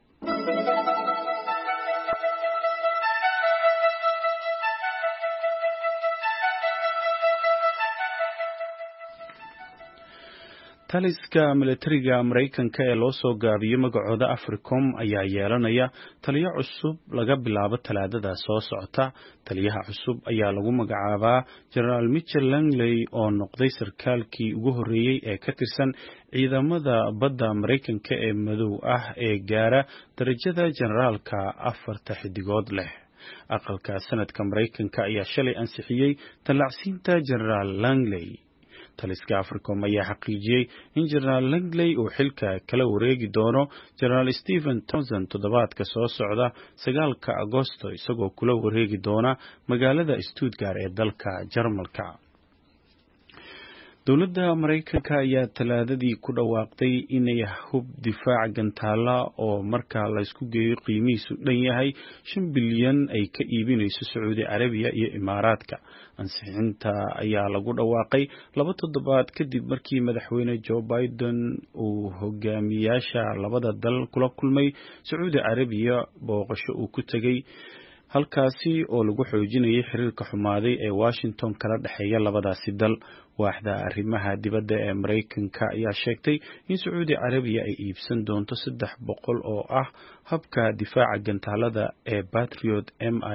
taliska militariga Mareykanka ee loo soo gaabiyo magacooda Africom ayaa yeelanaya taliye cusub laga bilaabo Talaadada soo socota. Taliyaha cusub ayaa lagu magacaabaa General Michael Langley oo noqday sarkaalkii ugu horeeyay ee ka tirsan ciidamada badda Mareykanka ee madow ah ee gaara darajada generaalka 4 xidigood leh. aqalka sanadka Mareykanka ayaa shalay ansixiyay talacsiinta General Langley. taliska Africom ayaa xaqiijiyay in General Langley uu xilka kala wareegi doono General Stephen Townsend toddobaadka soo socda 9 Agoosto isagoo kula wareegi doona magaalada Stuttgart ee dalka Jarmalka. dowladda Mareykanka ayaa Talaadadii ku dhawaaqday inay hub difaac gantaala oo marka la isku geeyo qiimihiisu dhan yahay 5 bilyan ay ka iibinayso Saudi Arabia iyo Imaaraadka. ansixinta ayaa lagu dhawaaqay 2 toddobaad kadib markii madaxweyne Joe Biden uu hogaamiyaasha labada dal kula kulmay Saudi Arabia booqasho uu ku tagay halkaasi oo lagu xoojinayay xiriirka xumaaday ee Washington kala dhaxeeya labadaasi dal. waaxda arrimaha dibadda ee Mareykanka ayaa sheegtay in Saudi Arabia ay iibsan doonto 300 oo ah habka difaaca gantaalada ee Patriot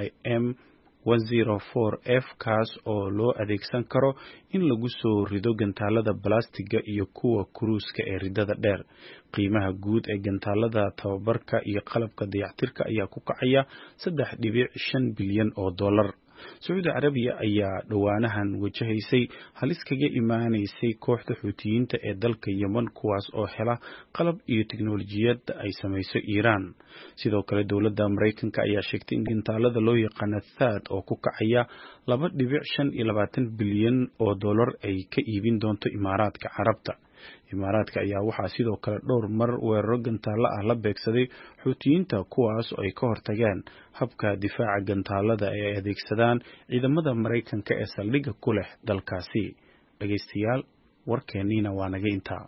MIM-104F kaas oo loo adeegsan karo in lagu soo rido gantaalada balastiga iyo kuwa kuruuska ee ridada dheer. qiimaha guud ee gantaalada tababarka iyo qalabka dayactirka ayaa ku kacaya 3.5 bilyan oo dollar. Saudi Arabia ayaa dhawaanahan wajahaysay halis kaga imaanaysay kooxda Xuutiyiinta ee dalka Yemen kuwaas oo hela qalab iyo tiknoolajiyad ay samayso Iran. sidoo kale dowladda Mareykanka ayaa sheegtay in gantaalada loo yaqaan THAAD oo ku kacaya 2.25 bilyan oo dollar ay ka iibin doonto Imaaraadka Carabta. Imaaraadka ayaa waxaa sidoo kale dhowr mar weeraro gantaalo ah la beegsaday Xuutiyiinta kuwaas oo ay ka hortageen habka difaaca gantaalada ee adeegsadaan ciidamada Mareykanka ee saldhigga ku leh dalkaasi. dhageystayaal warkeeniina waa naga intaa.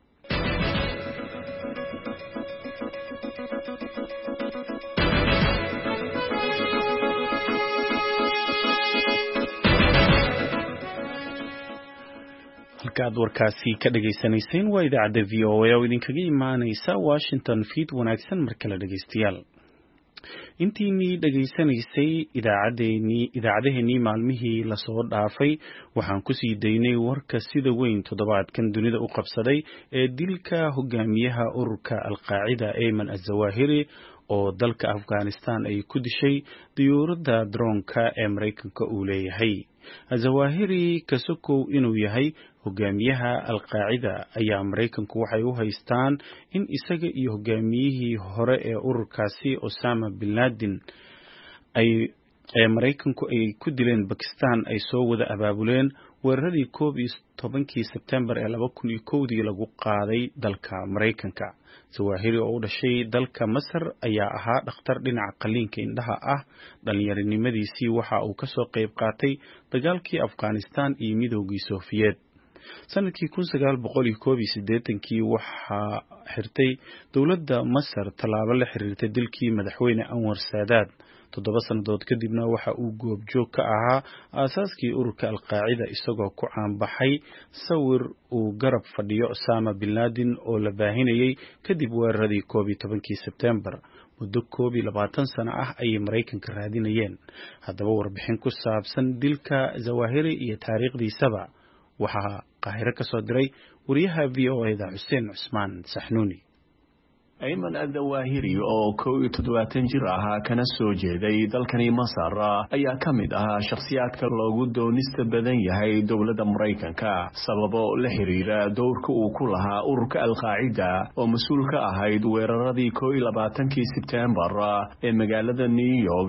halkaad warkaasi ka dhageysanayseen waa idaacadda VOA oo idinkaga imaanaysa Washington. feed wanaagsan markale dhageystayaal. intiinii dhageysanaysay idaacadeennii maalmihii lasoo dhaafay waxaan ku sii daynay warka sida weyn toddobaadkan dunida u qabsaday ee dilka hogaamiyaha ururka Al-Qaacida Ayman al-Zawahiri oo dalka Afghanistan ay ku dishay diyuuradda droonka ee Mareykanka uu leeyahay. al-Zawahiri kasokow inuu yahay hogaamiyaha Al-Qaacida ayaa Mareykanku waxay u haystaan in isaga iyo hogaamiyihii hore ee ururkaasi Osama bin Laden ee Mareykanku ay ku dileen Pakistan ay soo wada abaabuleen weeraradii 11 Sebtembar ee 2001 lagu qaaday dalka Mareykanka. Zawahiri oo u dhashay dalka Masar ayaa ahaa dhakhtar dhinaca qaliinka indhaha ah. dhalinyarinimadiisii waxa uu ka soo qayb qaatay dagaalkii Afghanistan iyo Midoogii Soofiyeed. sanadkii 1981 waxaa xirtay dowladda Masar tallaabo la xiriirtay dilkii madaxweyne Anwar Saadaat. 7 sanadood kadibna waxa uu goobjoog ka ahaa aasaaskii ururka Al-Qaacida isagoo ku caanbaxay sawir uu garab fadhiyo Osama bin Laden oo la baahinayay kadib weeraradii 11 Sebtembar. muddo 20 sano ah ayay Mareykanka raadinayeen. haddaba warbixin ku saabsan dilka Zawahiri iyo taariikhdiisaba waxaa Qaahiro ka soo diray wariyaha VOA-da Xuseen Cusmaan Saxnuuni. ayman adawahiri oo 71 jir ahaa kana soo jeeday dalkani Masar ayaa ka mid ahaa shakhsiyaadka loogu doonista badan yahay dowladda Mareykanka sababo la xiriira doorka uu ku lahaa ururka Al-Qaacida oo mas'uul ka ahayd weeraradii 22 Sebtembar ee magaalada New York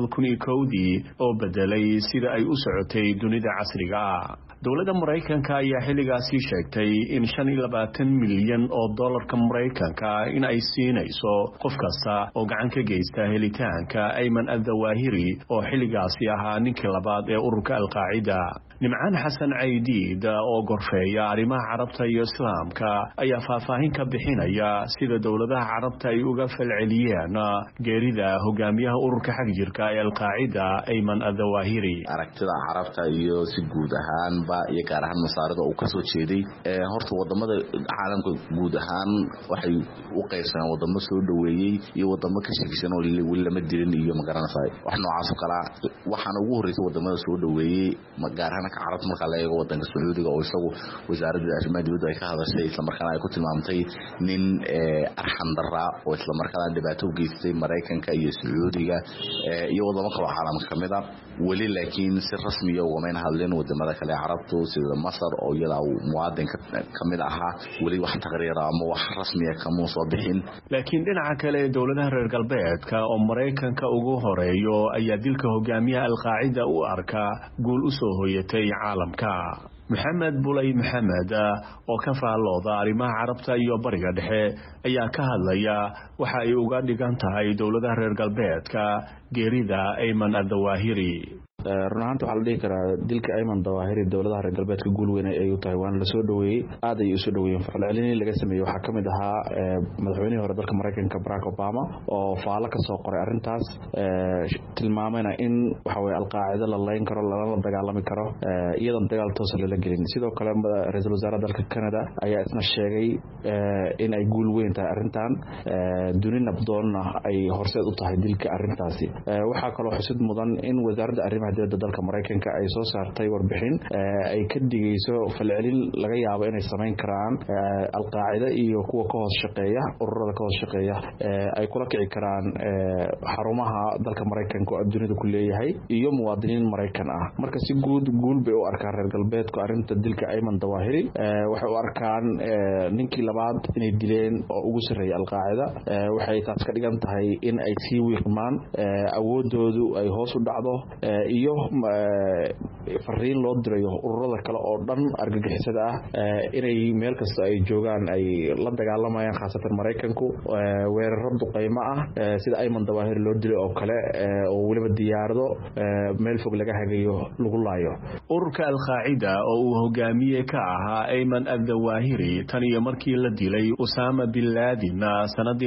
2001 oo bedelay sida ay u socotay dunida casriga ah. dowladda Mareykanka ayaa xilligaasi sheegtay in 25 milyan oo dollarka Mareykanka in ay siinayso qof kasta oo gacan ka geysta helitaanka Ayman Adawahiri oo xilligaasi ahaa ninkii labaad ee ururka Al-Qaacida. Nimcaan Xasan Caydiid oo gorfeeya arrimaha Carabta iyo Islaamka ayaa faahfaahin ka bixinaya sida dowladaha Carabta ay uga falceliyeen geerida hogaamiyaha ururka xagjirka ee Al-Qaacida Ayman Adawahiri. aragtida Carabta iyo si guud ahaan iyo gaar ahaan Masaarida uu ka soo jeeday horta wadamada caalamka guud ahaan waxay u qaybsanaan wadamo soo dhaweeyay iyo wadamo ka shakisan oo lama dirin iyo magaranayay wax noocaas oo kala waxaan ugu horeeyay wadamada soo dhaweeyay gaar ahaan ka Carabta marka la eego wadanka Sacuudiga oo isagu wasaaradda arrimaha dibadda ay ka hadashay isla markaana ay ku tilmaamtay nin arxan darra oo isla markaana dhibaato u geystay Mareykanka iyo Sacuudiga iyo wadamo kale oo caalamka kamid ah wali laakiin si rasmi ah uma hadleen wadamada kale Carabta sida Masar oo iyada muwaadin kamid aha wali wax taqriir ama wax rasmi ah kama soo bixin. laakiin dhinaca kale dowladaha reer galbeedka oo Mareykanka ugu horeeyo ayaa dilka hogaamiyaha Al-Qaacida u arka guul u soo hoyatay caalamka. Maxamed Bulay Maxamed oo ka faallooda arrimaha Carabta iyo Bariga Dhexe ayaa ka hadlaya waxa ay uga dhigan tahay dowladaha reer galbeedka geerida Ayman Adawahiri. runaanta waxa la dhihi karaa dilka Ayman Adawahiri dowladaha reer galbeedka guul weyn ay u tahay waan la soo dhaweeyay aad ay u soo dhaweeyeen falcelin laga sameeyay waxa kamid ahaa madaxweynihii hore dalka Mareykanka Barack Obama oo faalo ka soo qoray arintaas tilmaamayna in waxa way Al-Qaacida la leyn karo la dagaalami karo iyadan dagaal toos ah la gelin. sidoo kale ra'iisul wasaaraha dalka Canada ayaa isna sheegay in ay guul weyn tahay arintan dunida nabdoonna ay horseed u tahay dilka arintaasi. waxa kale oo xusid mudan in wasaaradda arrimaha dibadda dalka Mareykanka ay soo saartay warbixin ay ka digayso falcelin laga yaabo inay sameyn karaan Al-Qaacida iyo kuwa ka hoos shaqeeya ururada ka hoos shaqeeya ay kula kici karaan xarumaha dalka Mareykanka oo dunida ku leeyahay iyo muwaadiniin Mareykan ah. marka si guul bay u arkaan reer galbeedku arinta dilka Ayman Adawahiri waxay u arkaan ninkii labaad inay dileen oo ugu sareeyay Al-Qaacida waxay taas ka dhigan tahay in ay sii wiiqmaan awoodoodu ay hoos u dhacdo iyo fariin loo dirayo ururada kale oo dhan argagixisada ah inay meel kasta ay joogaan ay la dagaalamayaan khaasatan Mareykanku weeraro duqeymo ah sida Ayman Adawahiri loo dilay oo kale oo waliba diyaarado meel fog laga hagayo lagu laayo. ururka Al-Qaacida oo uu hogaamiye ka ahaa Ayman Adawahiri tan iyo markii la dilay Osama bin Laden sanadii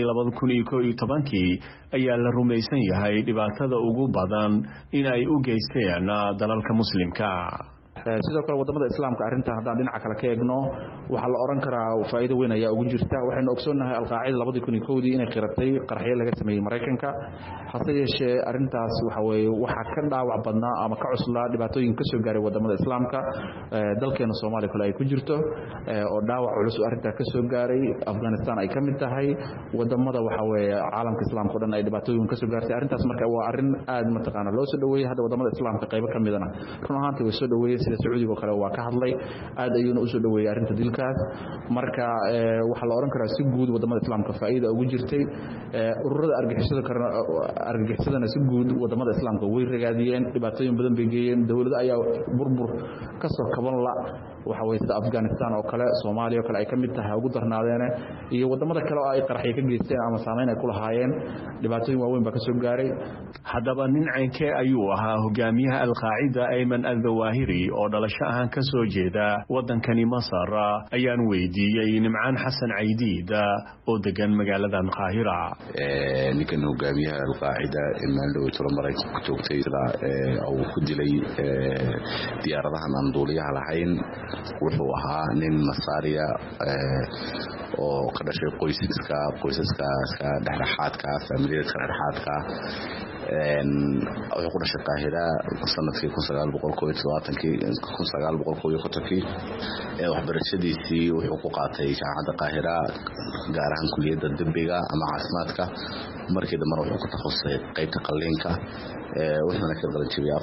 2011 ayaa la rumaysan yahay dhibaatada ugu badan in ay u geysteen dalalka muslimka. sidoo kale wadamada islaamka arinta hadaan dhinaca kale ka eegno waxa la oran karaa faa'iido weyn ayaa ugu jirta. waxaynu ogsoonahay Al-Qaacida 2001 inay qiratay qarxiyo laga sameeyay Mareykanka hase yeeshee arintaas waxa weeye waxa ka dhaawac badnaa ama ka cuslaa dhibaatooyin ka soo gaaray wadamada islaamka dalkeena Soomaaliya kale ay ku jirto oo dhaawac culus arinta ka soo gaaray Afghanistan ay kamid tahay wadamada waxa weeye caalamka islaamka oo dhan ay dhibaatooyin ka soo gaartay. arintaas marka waa arin aad mataqaana loo soo dhaweeyay hadda wadamada islaamka qayb ka midana run ahaantii way soo dhaweeyeen sida Sacuudiga kale waa ka hadlay aad ayuuna u soo dhaweeyay arinta dilkaas. marka waxa la oran karaa si guud wadamada islaamka faa'iido ugu jirtay ururada argagixisadana si guud wadamada islaamka way ragaadiyeen dhibaatooyin badan bay geeyeen dawladda ayaa burbur ka soo kaban la waxa way sida Afghanistan oo kale Soomaaliya oo kale ay kamid tahay ugu darnaadeen iyo wadamada kale oo ay qarxiyo ka geysteen ama saameyn ay ku lahaayeen dhibaatooyin waaweyn ba ka soo gaaray. haddaba ninkee ayuu ahaa hogaamiyaha Al-Qaacida Ayman Adawahiri oo dhalasho ahaan ka soo jeeda wadankani Masar ayaan weydiiyay Nimcaan Xasan Caydiid oo degan magaalada Qaahira. ninkan hogaamiyaha Al-Qaacida Emmanuel Mareykanka ku joogtay sida uu ku dilay diyaaradahan aan duuliyaha lahayn wuxuu ahaa nin Masaariya oo ka dhashay qoysaska dhexdhexaadka familiyada dhexdhexaadka wuxuu ku dhashay Qaahira sanadkii 1950 waxbarashadiisii wuxuu ku qaatay jaamacadda Qaahira gaar ahaan kulliyadda dibbiga ama caafimaadka markii dambe wuxuu ku takhasusay qaybta qalliinka wuxuuna ka qalin jabiyay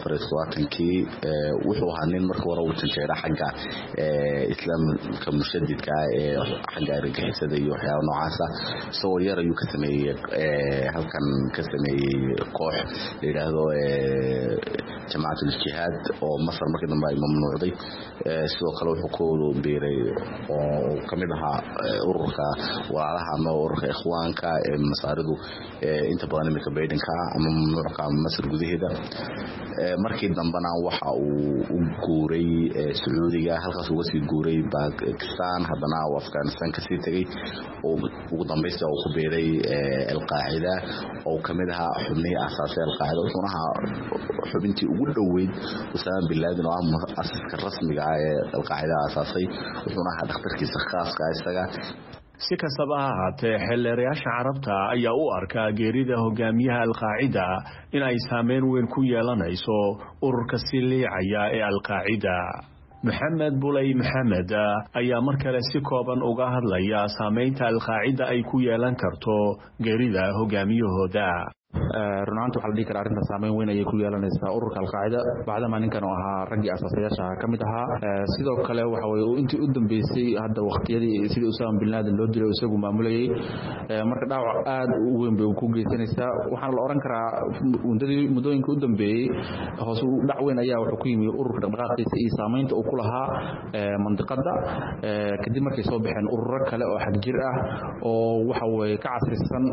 24 wuxuu ahaa nin markii hore uu tanjeera xagga islaamka mushadidka xagga argagixisada iyo waxyaabo noocaas ah soo yar ayuu ka sameeyay halkan ka sameeyay koox yiraahdo jamaacatul jihaad oo Masar markii dambe ay mamnuucday sidoo kale wuxuu ku biiray oo kamid ahaa ururka walaalaha ama ururka ikhwaanka masaaridu inta badan imika Biden-ka ama mamnuucka Masar gudaheeda markii dambana waxa uu u guuray Sacuudiga halkaas uu sii guuray Pakistan haddana Afghanistan ka sii tagay oo ugu dambeystii uu ku biiray al-Qaacida oo kamid ahaa xubnihii aasaasay al-Qaacida wuxuuna ahaa xubintii ugu dhoweyd Osama bin Laden oo asaska rasmiga ah ee al-Qaacida aasaasay wuxuuna ahaa dhakhtarkiisa khaaska ah isaga si kastaba ha ahaatee xeelleerayaasha carabta ayaa u arkaa geerida hogaamiyaha al-Qaacida in ay saameyn weyn ku yeelanayso ururka sii liicaya ee al-Qaacida Maxamed Bulay Maxamed ayaa mar kale si kooban uga hadlaya saameynta al-Qaacida ay ku yeelan karto geerida hogaamiyahooda runtii waxa la dhigi karaa arrinta saameyn weyn ay ku yeelanaysaa ururka al-Qaacida bacdama ninkan oo ahaa ragii asaasayaasha kamid ahaa sidoo kale waxa way intii u dambeysay hadda waqtiyadii sidii Osama bin Laden loo dilay isagu maamulayay marka dhaawac aad u weyn bay ku geysanaysaa waxaan la oran karaa muddooyinka u dambeeyay hoos u dhac weyn ayaa wuxuu ku yimid ururka dhaqdhaqaaqiisa iyo saameynta uu ku lahaa mandiqada kadib markay soo baxeen ururo kale oo xag jir ah oo waxa way ka casrisan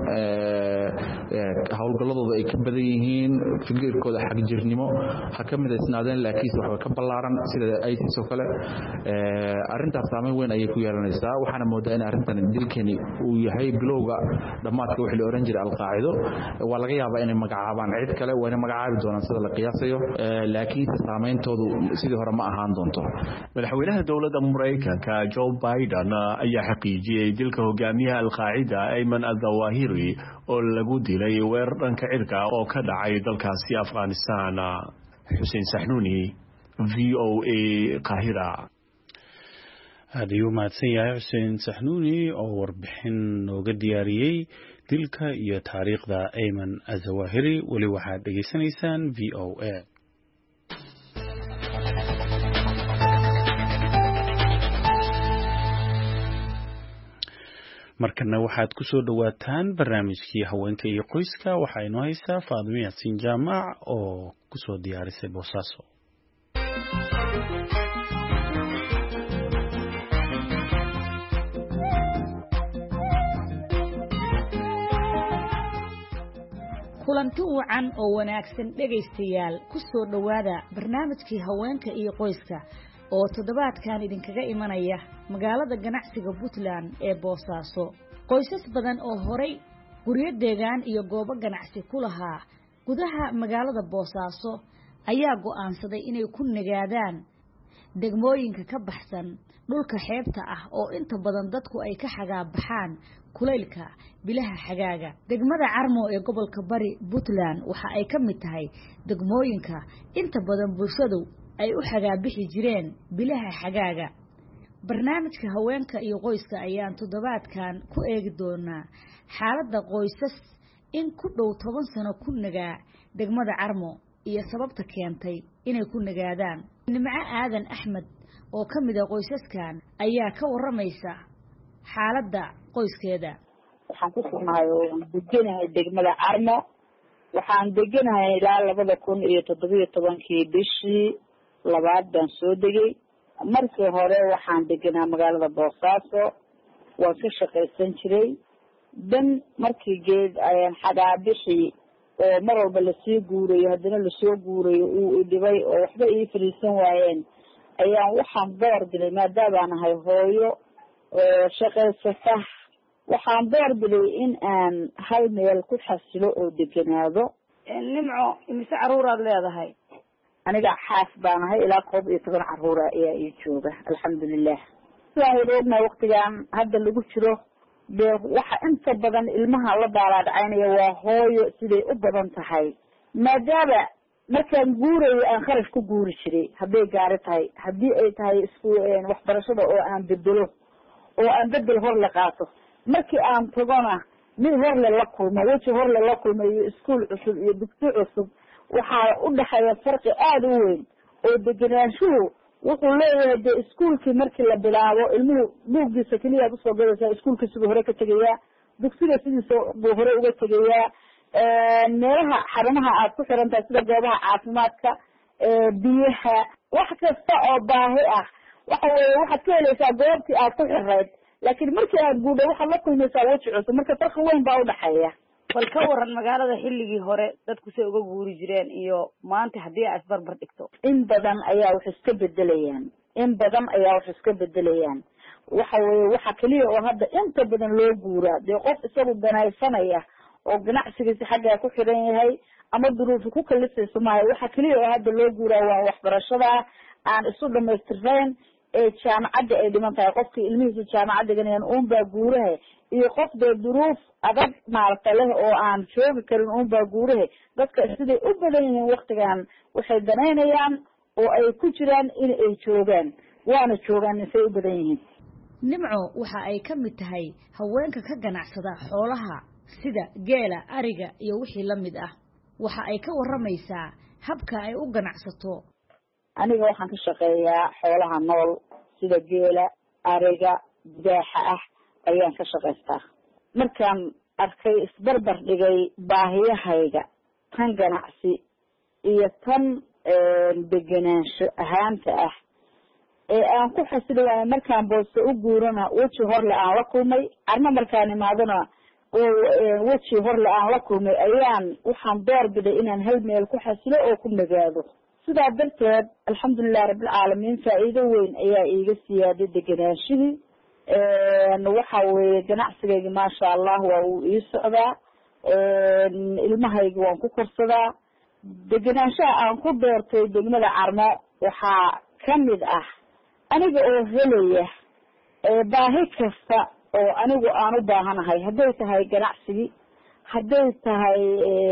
hawlgaladooda ay ka badan yihiin fikirkooda xag jirnimo ha ka mid isnaadeen laakiin waxa ka ballaaran sida ISIS oo kale arintaas saameyn weyn ay ku yeelanaysaa waxaana moodaa in arintan dilkani uu yahay bilowga dhamaadka wixii la oran jiray al-Qaacido waa laga yaabaa inay magacaabaan cid kale waa inay magacaabi doonaan sida la qiyaasayo laakiin saameyntoodu sidii hore ma ahaan doonto madaxweynaha dawladda Mareykanka Joe Biden ayaa xaqiijiyay dilka hogaamiyaha al-Qaacida Ayman al-Zawahiri oo lagu dilay weerar dhanka cirka oo ka dhacay dalkaasi Afghanistan Hussein Sahnuni VOA Qaahira hadii uu mahadsan yahay Hussein Sahnuni oo warbixin nooga diyaariyay dilka iyo taariikhda Ayman al-Zawahiri wali waxaad dhageysanaysaan VOA markana waxaad ku soo dhawaataan barnaamijkii haweenka iyo qoyska waxa inoo haysaa Faadimo Yaasiin Jaamac oo ku soo diyaarisay Boosaaso kulanti wacan oo wanaagsan dhagaystayaal ku soo dhawaada barnaamijkii haweenka iyo qoyska oo toddobaadkan idinkaga imanaya magaalada ganacsiga Puntland ee Boosaaso qoysas badan oo horay guryo deegaan iyo goobo ganacsi ku lahaa gudaha magaalada Boosaaso ayaa go'aansaday inay ku nagaadaan degmooyinka ka baxsan dhulka xeebta ah oo inta badan dadku ay ka xagaabaxaan kulaylka bilaha xagaaga degmada Carmo ee gobolka Bari Puntland waxa ay ka mid tahay degmooyinka inta badan bulshadu ay u xagaabixi jireen bilaha xagaaga barnaamijka haweenka iyo qoyska ayaan toddobaadkan ku eegi doonaa xaaladda qoysas in ku dhow 10 sano ku nagaa degmada Carmo iyo sababta keentay inay ku nagaadaan Nimco Aadan Axmed oo ka mid ah qoysaskan ayaa ka waramaysa xaaladda qoyskeeda waxaan ku sugnahay oo deganahay degmada Carmo waxaan deganahay ilaa 2017 bishii labaad baan soo degay markii hore waxaan deganaa magaalada Boosaaso waan ka shaqaysan jiray dan markii geed ayaan xagaabixi oo mar walba la sii guurayo haddana la soo guurayo uu dhibay oo waxba ii fariisan waayeen ayaan waxaan doorbiday maadaama ahay hooyo shaqaysata waxaan doorbiday in aan hal meel ku xasilo oo deganaado Nimco imise caruuraad leedahay aniga xaas baan ahay ilaa 11 caruur ayaa ii jooga alxamdulillaah sidaan waqtigan hadda lagu jiro waxa inta badan ilmaha la daalaadcaynaya waa hooyo siday u badan tahay maadaama markaan guurayo aan kharash ku guuri jiray hadday gaari tahay haddii ay tahay waxbarashada oo aan bedelo oo aan bedel hor la qaato markii aan tagona mid horle la kulmo weji horle la kulmo iyo iskuol cusub iyo dugsi cusub waxaa u dhexeeya farqi aada u weyn oo degenaanshuhu wuxuu leeyahay dee iskuolkii markii la bilaabo ilmuhu buuggiisa keliyaad usoo gadaysaa iskuolkiisibuu hore ka tegayaa dugsiga sidiisa buu hore uga tegayaa meelaha xarumaha aad ku xiran tahay sida goobaha caafimaadka biyaha wax kasta oo baahi ah waxa weeye waxaad ka helaysaa goobtii aad ku xirayd laakiin markii aad guudho waxaad la kulmaysaa weji cusub marka farqi weyn baa udhaxeeya bal ka waran magaalada xilligii hore dadku say uga guuri jireen iyo maanta haddii aad isbarbar dhigto in badan ayaa wax iska bedelayaan waxa weeye waxa keliya oo hadda inta badan loo guuraa dee qof isagu danaysanaya oo ganacsigiisi xaggaa ku xiran yahay ama duruufi ku kalisayso maayo waxa keliya oo hadda loo guuraa waa waxbarashada aan isu dhamaystirnayn ee jaamacadda ay dhiman tahay qofkii ilmihiisa jaamacadda ganayaan uunbaa guuraha iyo qof dee duruuf adag maaragta leh oo aan joogi karin uunbaa guuraha dadka siday u badan yihiin waktigan waxay danaynayaan oo ay ku jiraan in ay joogaan waana joogaan say u badan yihiin nimco waxa ay ka mid tahay haweenka ka ganacsada xoolaha sida geela ariga iyo wixii la mid ah waxa ay ka waramaysaa habka ay u ganacsato aniga waxaan ka shaqeeyaa xoolaha nool sida geela ariga dibaaxa ah ayaan ka shaqaystaa markaan arkay isbarbar dhigay baahiyahayga tan ganacsi iyo tan degenaansho ahaanta ah ee aan ku xasili waayo markaan boosto u guurana weji horle aan la kulmay arma markaan imaadona weji horle aan la kulmay ayaan waxaan door biday inaan hal meel ku xasilo oo ku nagaado sidaa darteed alxamdulilah rabbilcaalamiin faa'iido weyn ayaa iiga siyaaday deganaanshihii waxa weeye ganacsigayga maasha allah waa uu ii socdaa ilmahayga waan ku korsadaa degenaanshaha aan ku doortay degmada Carmo waxaa kamid ah aniga oo helaya baahi kasta oo anigu aan u baahanahay hadday tahay ganacsigii hadday tahay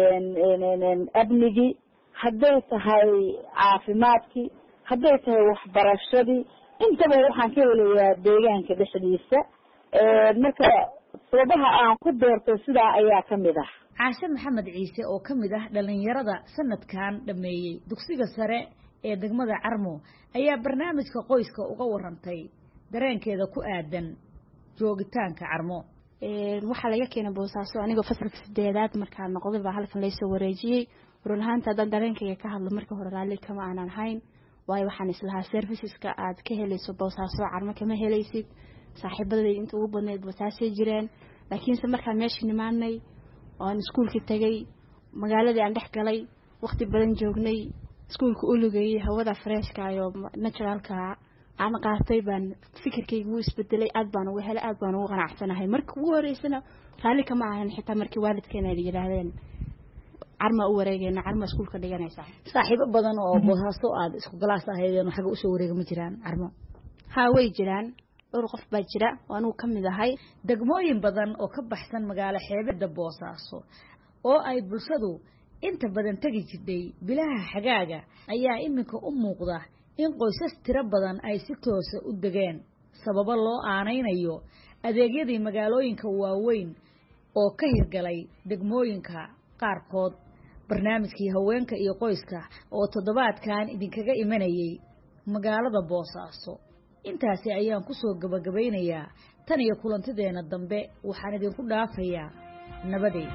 amnigii hadday tahay caafimaadkii hadday tahay waxbarashadii intaba waxaan ka helayaa deegaanka dhexdiisa marka sababaha aan ku doortay sidaa ayaa kamid ah caashe maxamed ciise oo kamid ah dhalinyarada sanadkan dhameeyay dugsiga sare ee degmada Carmo ayaa barnaamijka qoyska uga warantay dareenkeeda ku aadan joogitaanka Carmo waxa laga keenay boosaaso aniga fasalka 8aad markaan noqday baa halkan la soo wareejiyay run ahaantii haddaan dareenkayga ka hadlo marka hore raalli kama aanan hayn waayo waxaan islahaa serviceska aad ka helayso boosaaso Carmo kama helaysid saaxiibaday inta ugu badneed boosaasay jireen laakiinse markaan meesha nimaanay oo aan iskuulka tagay magaaladii aan dhex galay waqti badan joognay iskuulka u lugay hawada freshka iyo naturalka aan qaatay baan fikirkaygu isbedelay aad baan ugu helay aad baan ugu qanacsanahay markii ugu horeysana raalli kama ahan xitaa markii waalidkeena ay yiraahdeen Carmo u wareegayna Carmo iskuulka dhiganaysa saaxiibo badan oo boosaaso aad isku galaas ahaydeen waxa u soo wareega ma jiraan Carmo ha way jiraan dhowr qof baa jira oo anigu kamid ahay degmooyin badan oo ka baxsan magaalo xeebada Boosaaso oo ay bulshadu inta badan tagi jirtay bilaha xagaaga ayaa iminka u muuqda in qoysas tiro badan ay si toos ah u degeen sababo loo aanaynayo adeegyadii magaalooyinka waaweyn oo ka hirgalay degmooyinka qaarkood barnaamijkii haweenka iyo qoyska oo toddobaadkan idinkaga imanayay magaalada Boosaaso intaasi ayaan ku soo gabagabeynayaa tan iyo kulantideena dambe waxaan idinku dhaafayaa nabadey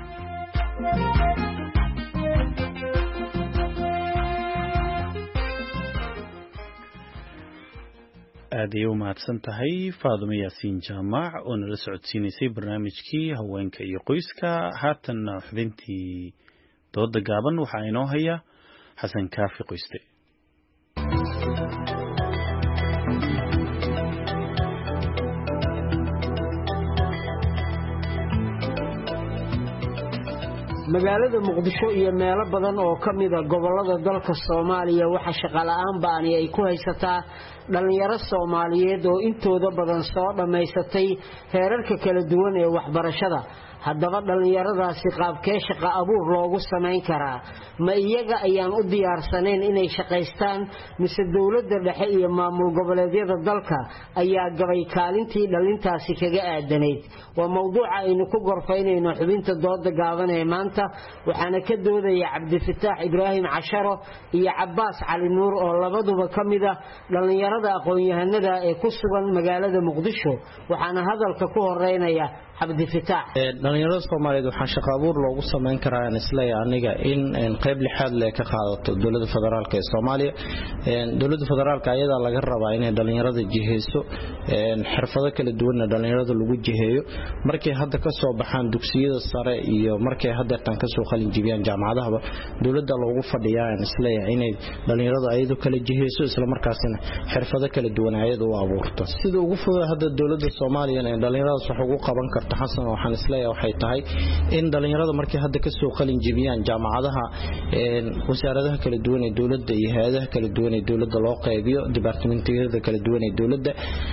aad ay u mahadsan tahay Faadumo Yaasiin Jaamac oo nala socodsiinaysay barnaamijkii haweenka iyo qoyska haatanna xubintii dooda gaaban waxaa inoo haya Xasan Kaafi Qoyste magaalada Muqdisho iyo meelo badan oo kamid ah gobolada dalka Soomaaliya waxa shaqo la'aan baan ay ku haysataa dhalinyaro Soomaaliyeed oo intooda badan soo dhameysatay heerarka kala duwan ee waxbarashada haddaba dhallinyaradaasi qaabkee shaqo abuur loogu samayn karaa ma iyaga ayaan u diyaarsanayn inay shaqaystaan mise dowladda dhexe iyo maamul goboleedyada dalka ayaa gabay kaalintii dhalintaasi kaga aadanayd waa mowduuca aynu ku gorfaynayno xubinta dooda gaaban ee maanta waxaana ka doodaya Cabdifataax Ibraahim Casharo iyo Cabbaas Cali Nuur oo labaduba kamid ah dhalinyarada aqoon-yahanada ee ku sugan magaalada Muqdisho waxaana hadalka ku horeynaya Cabdifataax dhalinyarada Soomaaliyeed waxaa shaqo abuur loogu sameyn karaa isleeyahay aniga in qayb lixaad leh ka qaadato dowladda federaalka ee Soomaaliya dowladda federaalka ayada laga rabaa inay dhalinyarada jiheyso xirfado kala duwan dhalinyarada lagu jiheeyo markay hadda ka soo baxaan dugsiyada sare iyo markay hadda tan ka soo qalin jibiyaan jaamacadaha dowladda loogu fadhiyaa isleeyahay inay dhalinyarada ayadu kala jiheyso isla markaasina xirfado kala duwan ayadu u abuurto sida ugu fudud hadda dowladda Soomaaliya ee dhalinyarada wax ugu qaban karto xasan waxaan isleeyahay waxay tahay in dhalinyarada markay hadda ka soo qalin jibiyaan jaamacadaha wasaaradaha kala duwan ee dowladda iyo hay'adaha kala duwan ee dowladda loo qaybiyo departmentiyada kala duwan ee dowladda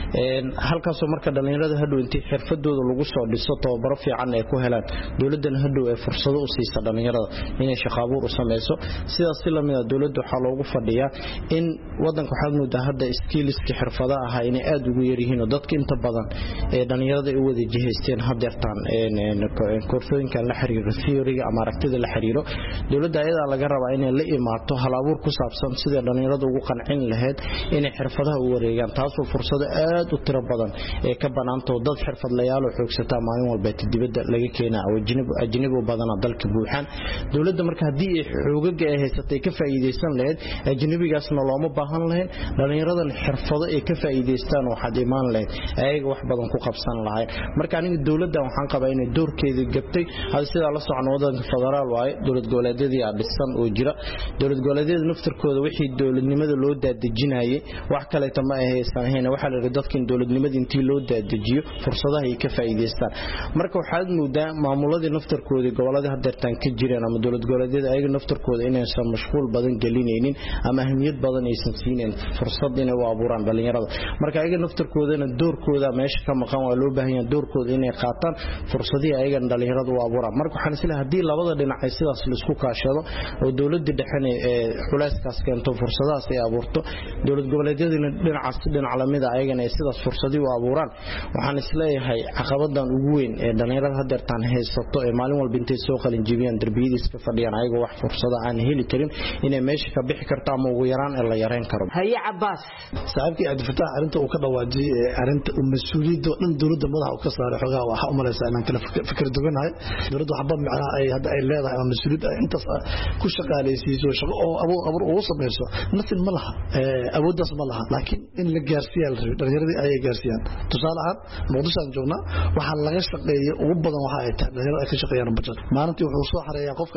halkaas oo marka dhalinyarada hadhow intii xirfadooda lagu soo dhiso tababaro fiican ay ku helaan dowladdan hadhow ay fursado u siisa dhalinyarada inay shaqo abuur u sameeyso sidaas si lamid ah dowladda waxaa loogu fadhiyaa in wadanka waxaa moodaa hadda skillski xirfadaha ah inay aad ugu yar yihiin oo dadka inta badan ee dhalinyarada ay wada jihaysteen hadeertaan koorsooyinka la xiriiro theory-ga ama aragtida la xiriiro dowladda ayada laga rabaa inay la imaato hal abuur ku saabsan sida dhalinyarada ugu qancin lahayd inay xirfadaha u wareegaan taasoo fursado aad u tiro badan ee ka banaanto dad xirfadlayaal oo xoogsata maalin walba dibadda laga keenaa oo ajnabi badan dalka buuxan dowladda marka hadii ay xoogaga ay haysatay ka faa'iideysan lahayd ajnabigaasna looma baahan lahayn dhalinyaradan xirfado ay ka faa'iideystaan waxaad imaan lahayd ayaga wax badan ku qabsan lahayn marka aniga dowladda waxaan qabaa inay doorkeeda gabtay hada sida la socon wadanka federaal waaye dowlad goboleedyada dhisan oo jira dowlad goboleedyada naftirkooda wixii dowladnimada loo daadejinayay wax kale tama ahaysan waxa la yiraahdo dadka dowladnimada intii loo daadejiyo fursadaha ay ka faa'iideystaan marka waxaad moodaa maamuladii naftirkooda gobolada hadeertaan ka jireen ama dowlad goboleedyada ayaga naftirkooda inaysan mashquul badan gelinaynin ama ahmiyad badan aysan siineen fursad inay u abuuraan dhalinyarada marka ayaga naftirkoodana doorkooda meesha ka maqan waa loo baahan yahay doorkooda inay qaataan fursadii ayaga dhalinyarada u abuuraan marka waxaan isleeyahay hadii labada dhinac ay sidaas la isku kaashado oo dowladda dhexena ee xulayskaas keento fursadahaas ay abuurto dowlad goboleedyadina dhinac lamid ah ayagana ay sidaas fursadii u abuuraan waxaan isleeyahay caqabadan ugu weyn ee dhalinyarada hadeertaan haysato ee maalin walba intay soo qalin jibiyaan darbiyadiis ka fadhiyaan ayagoo wax fursada aan heli karin inay meesha ka bixi karto ama ugu yaraan la yareyn karo haye Cabbaas saaxiibkii Cabdifataax arinta uu ka dhawaajiyay arinta mas'uuliyadda dhan dowladda madaxa uu ka saaray xogaa waxa u malaysaa inaan kala fikir duganahay dowladda waxba macnaha ay hadda ay leedahay ama mas'uuliyad intaas ku shaqaaleysiiso shaqo oo abuur ugu sameeyso nafin ma laha awooddaas ma laha laakiin in la gaarsiiyo dhalinyarada ay gaarsiiyaan tusaale ahaan Muqdisho aan joognaa waxa laga shaqeeyo ugu badan waxa ay tahay dhalinyarada ka shaqeeyaan budget maalintii wuxuu soo xareeyaa qofka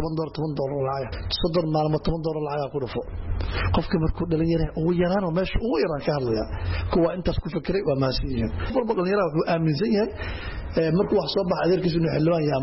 $10 lacag 30 maalmood $10 lacag ku dhufo qofka markuu dhalinyarada ugu yaraan oo meesha ugu yaraan ka hadlaya kuwa intaas ku fikiray waa maasiin walba dhalinyarada wuxuu aaminsan yahay markuu wax soo baxay adeerkiisu inuu xilwaan yahay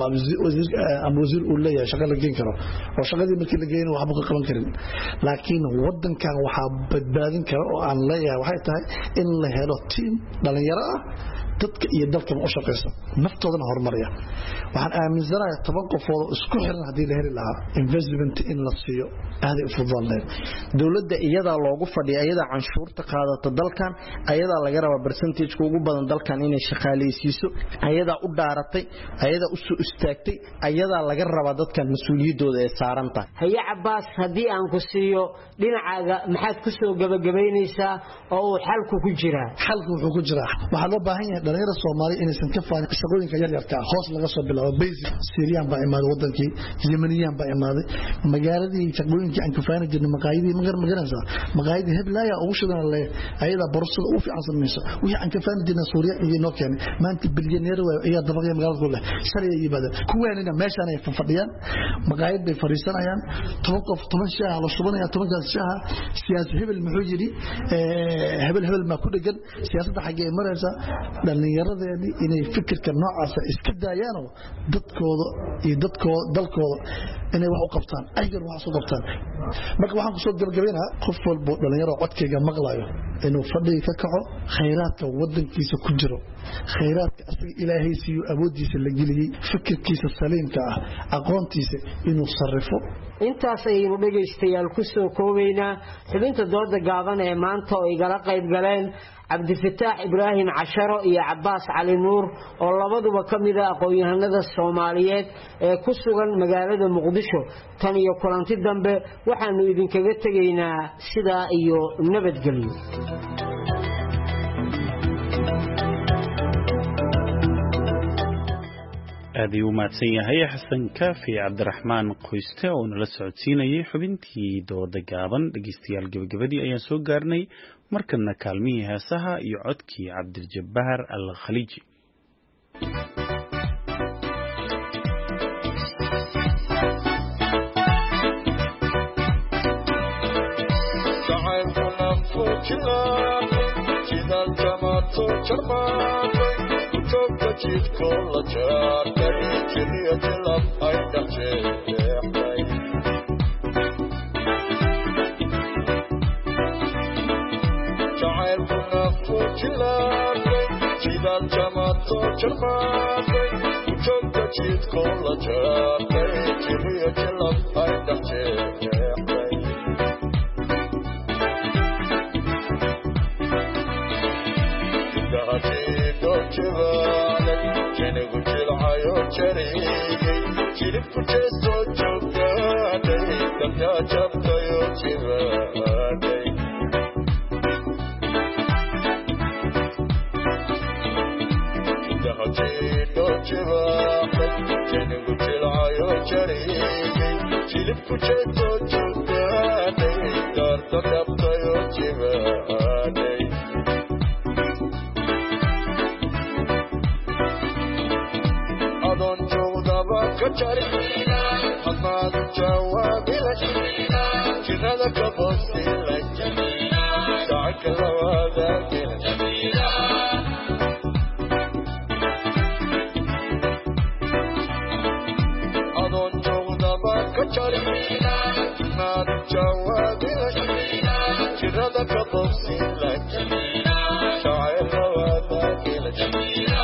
ama wasiir uu leeyahay shaqo la geen karo oo shaqadii markii la geeyay waxba ka qaban karin laakiin wadankan waxa badbaadin kara oo aan leeyahay waxay tahay in la helo team dhalinyaro ah dadka iyo dalka u shaqeysa naftoodana horumaraya waxaan aaminsanahay 10 qofood oo isku xiran hadii la heli lahaa investment in la siiyo aad u fududaan dowladda iyada loogu fadhiyo iyada canshuurta qaadata dalkan iyada laga raba percentage ugu badan dalkan inay shaqaaleysiiso iyada u dhaaratay iyada u soo istaagtay iyada laga raba dadkan mas'uuliyadooda ee saaran tahay haye Cabbaas hadii aan ku siiyo dhinacaaga maxaad ku soo gabagabeynaysaa oo xalku ku jira xalku wuxuu ku jira waxa loo baahan yahay dhalinyarada Soomaali inaysan ka faanin shaqooyinka yar yarka hoos laga soo bilaabo basic Syrian baa imaad wadankii Yemeniyan baa imaaday magaaladii shaqooyinka aan ka faanin jirnay maqaayadii magaranaysa maqaayadii Heblaaya ugu shidan leh ayada borsada u fiican sameeyso wixii aan ka faanin jirnay Suuriya iyo noo keenay maanta bilyaneer ayaa dabaqay magaalada ku leh shalay yimaada kuwaanina meeshan ay fadhiyaan maqaayad bay fariisanayaan 10 qof 10 shaah la shubanaya 10 shaah siyaasi hebel muxuu yiri hebel ma ku dhagan siyaasadda xagee maraysa dhallinyaradeedii inay fikirka noocaasa iska daayaanoo dadkooda iyo dalkooda inay wax u qabtaan ayagana wax u qabtaan marka waxaan kusoo gabagabaynaha qof walbo dhallinyaro codkayga maqlayo inuu fadhiga ka kaco khayraadka wadankiisa ku jiro khayraadka asaga ilaahay siiyo awoodiisa la geliyey fikirkiisa saliimka ah aqoontiisa inuu sarrifo intaas ayaynu dhegaystayaal ku soo koobaynaa xubinta dooda gaaban ee maanta oo igala qayb galeen cabdifataax ibraahim casharo iyo cabbaas cali nuur oo labaduba ka mid ah aqoon-yahanada Soomaaliyeed ee ku sugan magaalada Muqdisho tan iyo kulanti dambe waxaanu idinkaga tegaynaa sidaa iyo nabadgelyo aad ayuu mahadsan yahay xasan kaafi cabdiraxmaan qoyste oo nala socodsiinayay xubintii dooda gaaban dhegeystayaal gabagabadii ayaan soo gaarnay markana kaalmihii heesaha iyo codkii cabdiljabbaar al khaliiji jidkoo la jaartay jiriya jilab ay dhaxjeexday jacaylkuna ku jilaabay jidaal jamato jarmaaday ujoogta jidkoo la jaartay jiriya jilab ay dhaxjeexday dahajiido jibaaday jinigu jilcayo jariigay jilibku jeestoo joogaaday dabtaa jabtayo jibaaday dahajiido jibaaday jinigu jilcayo jariigay jilibku jeestoo joogaaday daarta dabtayo jibaaday hamaad jawaabila jirada ka boosila sacaka lawaadaagila adoon joogdaba ka jari hamaad jawaabila jirada ka boosila sacaka lawaadaagila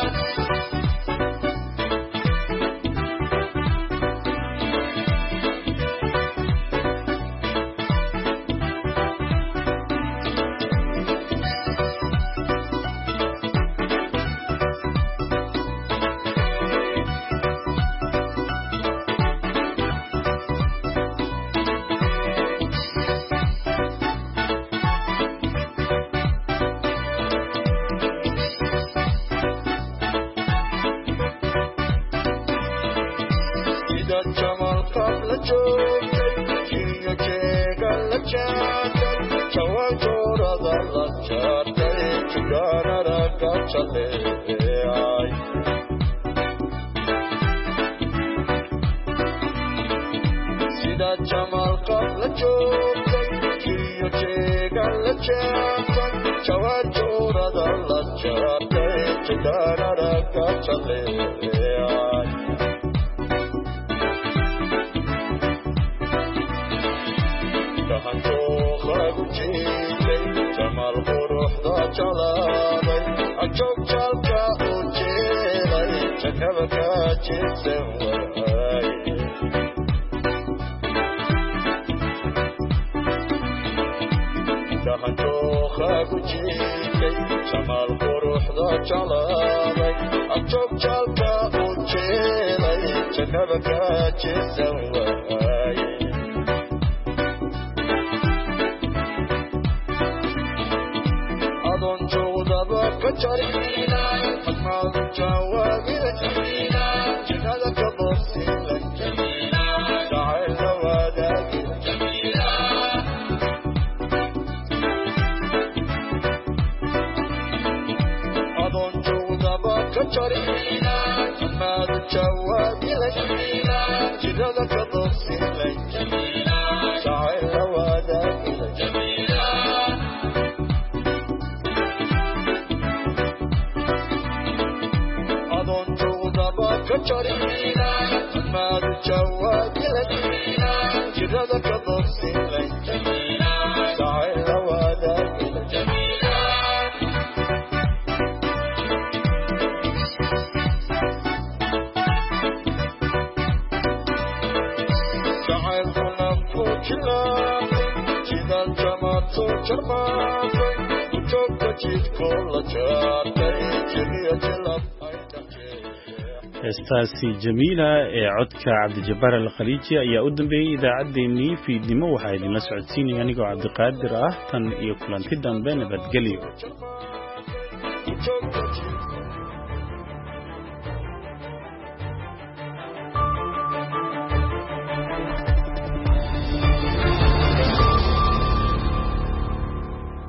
sida jamal qabla joogtay jiyo jeegan la jaabtay jawaajurada la jaabtay jidaanada ka jaleecay dahanjooqagu jiitay jamal quruxda jalaaday ajoog jalka u jeelay jakaba ka jeedsan waay dahanjooqagu jiitay jamal quruxda jalaaday ajoog jalka u jeelay jakaba ka jeedsan waay adoon joogdaba ka jari hamaad jawaabila jirada ka boosila sacay lawaadaagila adoon joogdaba ka jari hamaad jawaabila jirada ka boosila sacay lawaadaagila كجرينا ما الجواد لجينا جرد كضرس لجينا تعال ولا لجينا تعال نفوتنا جدا جمعت جرمات وجوك جيد كل جارتي جميع جلب heestaasi jamiila ee codka cabdijabbaar alkhaliiji ayaa u dambeeyey idaacaddeenii fiidnimo waxaa idinla socodsiinaya anigoo cabdiqaadir ah tan iyo kulanti dambe nabadgelyo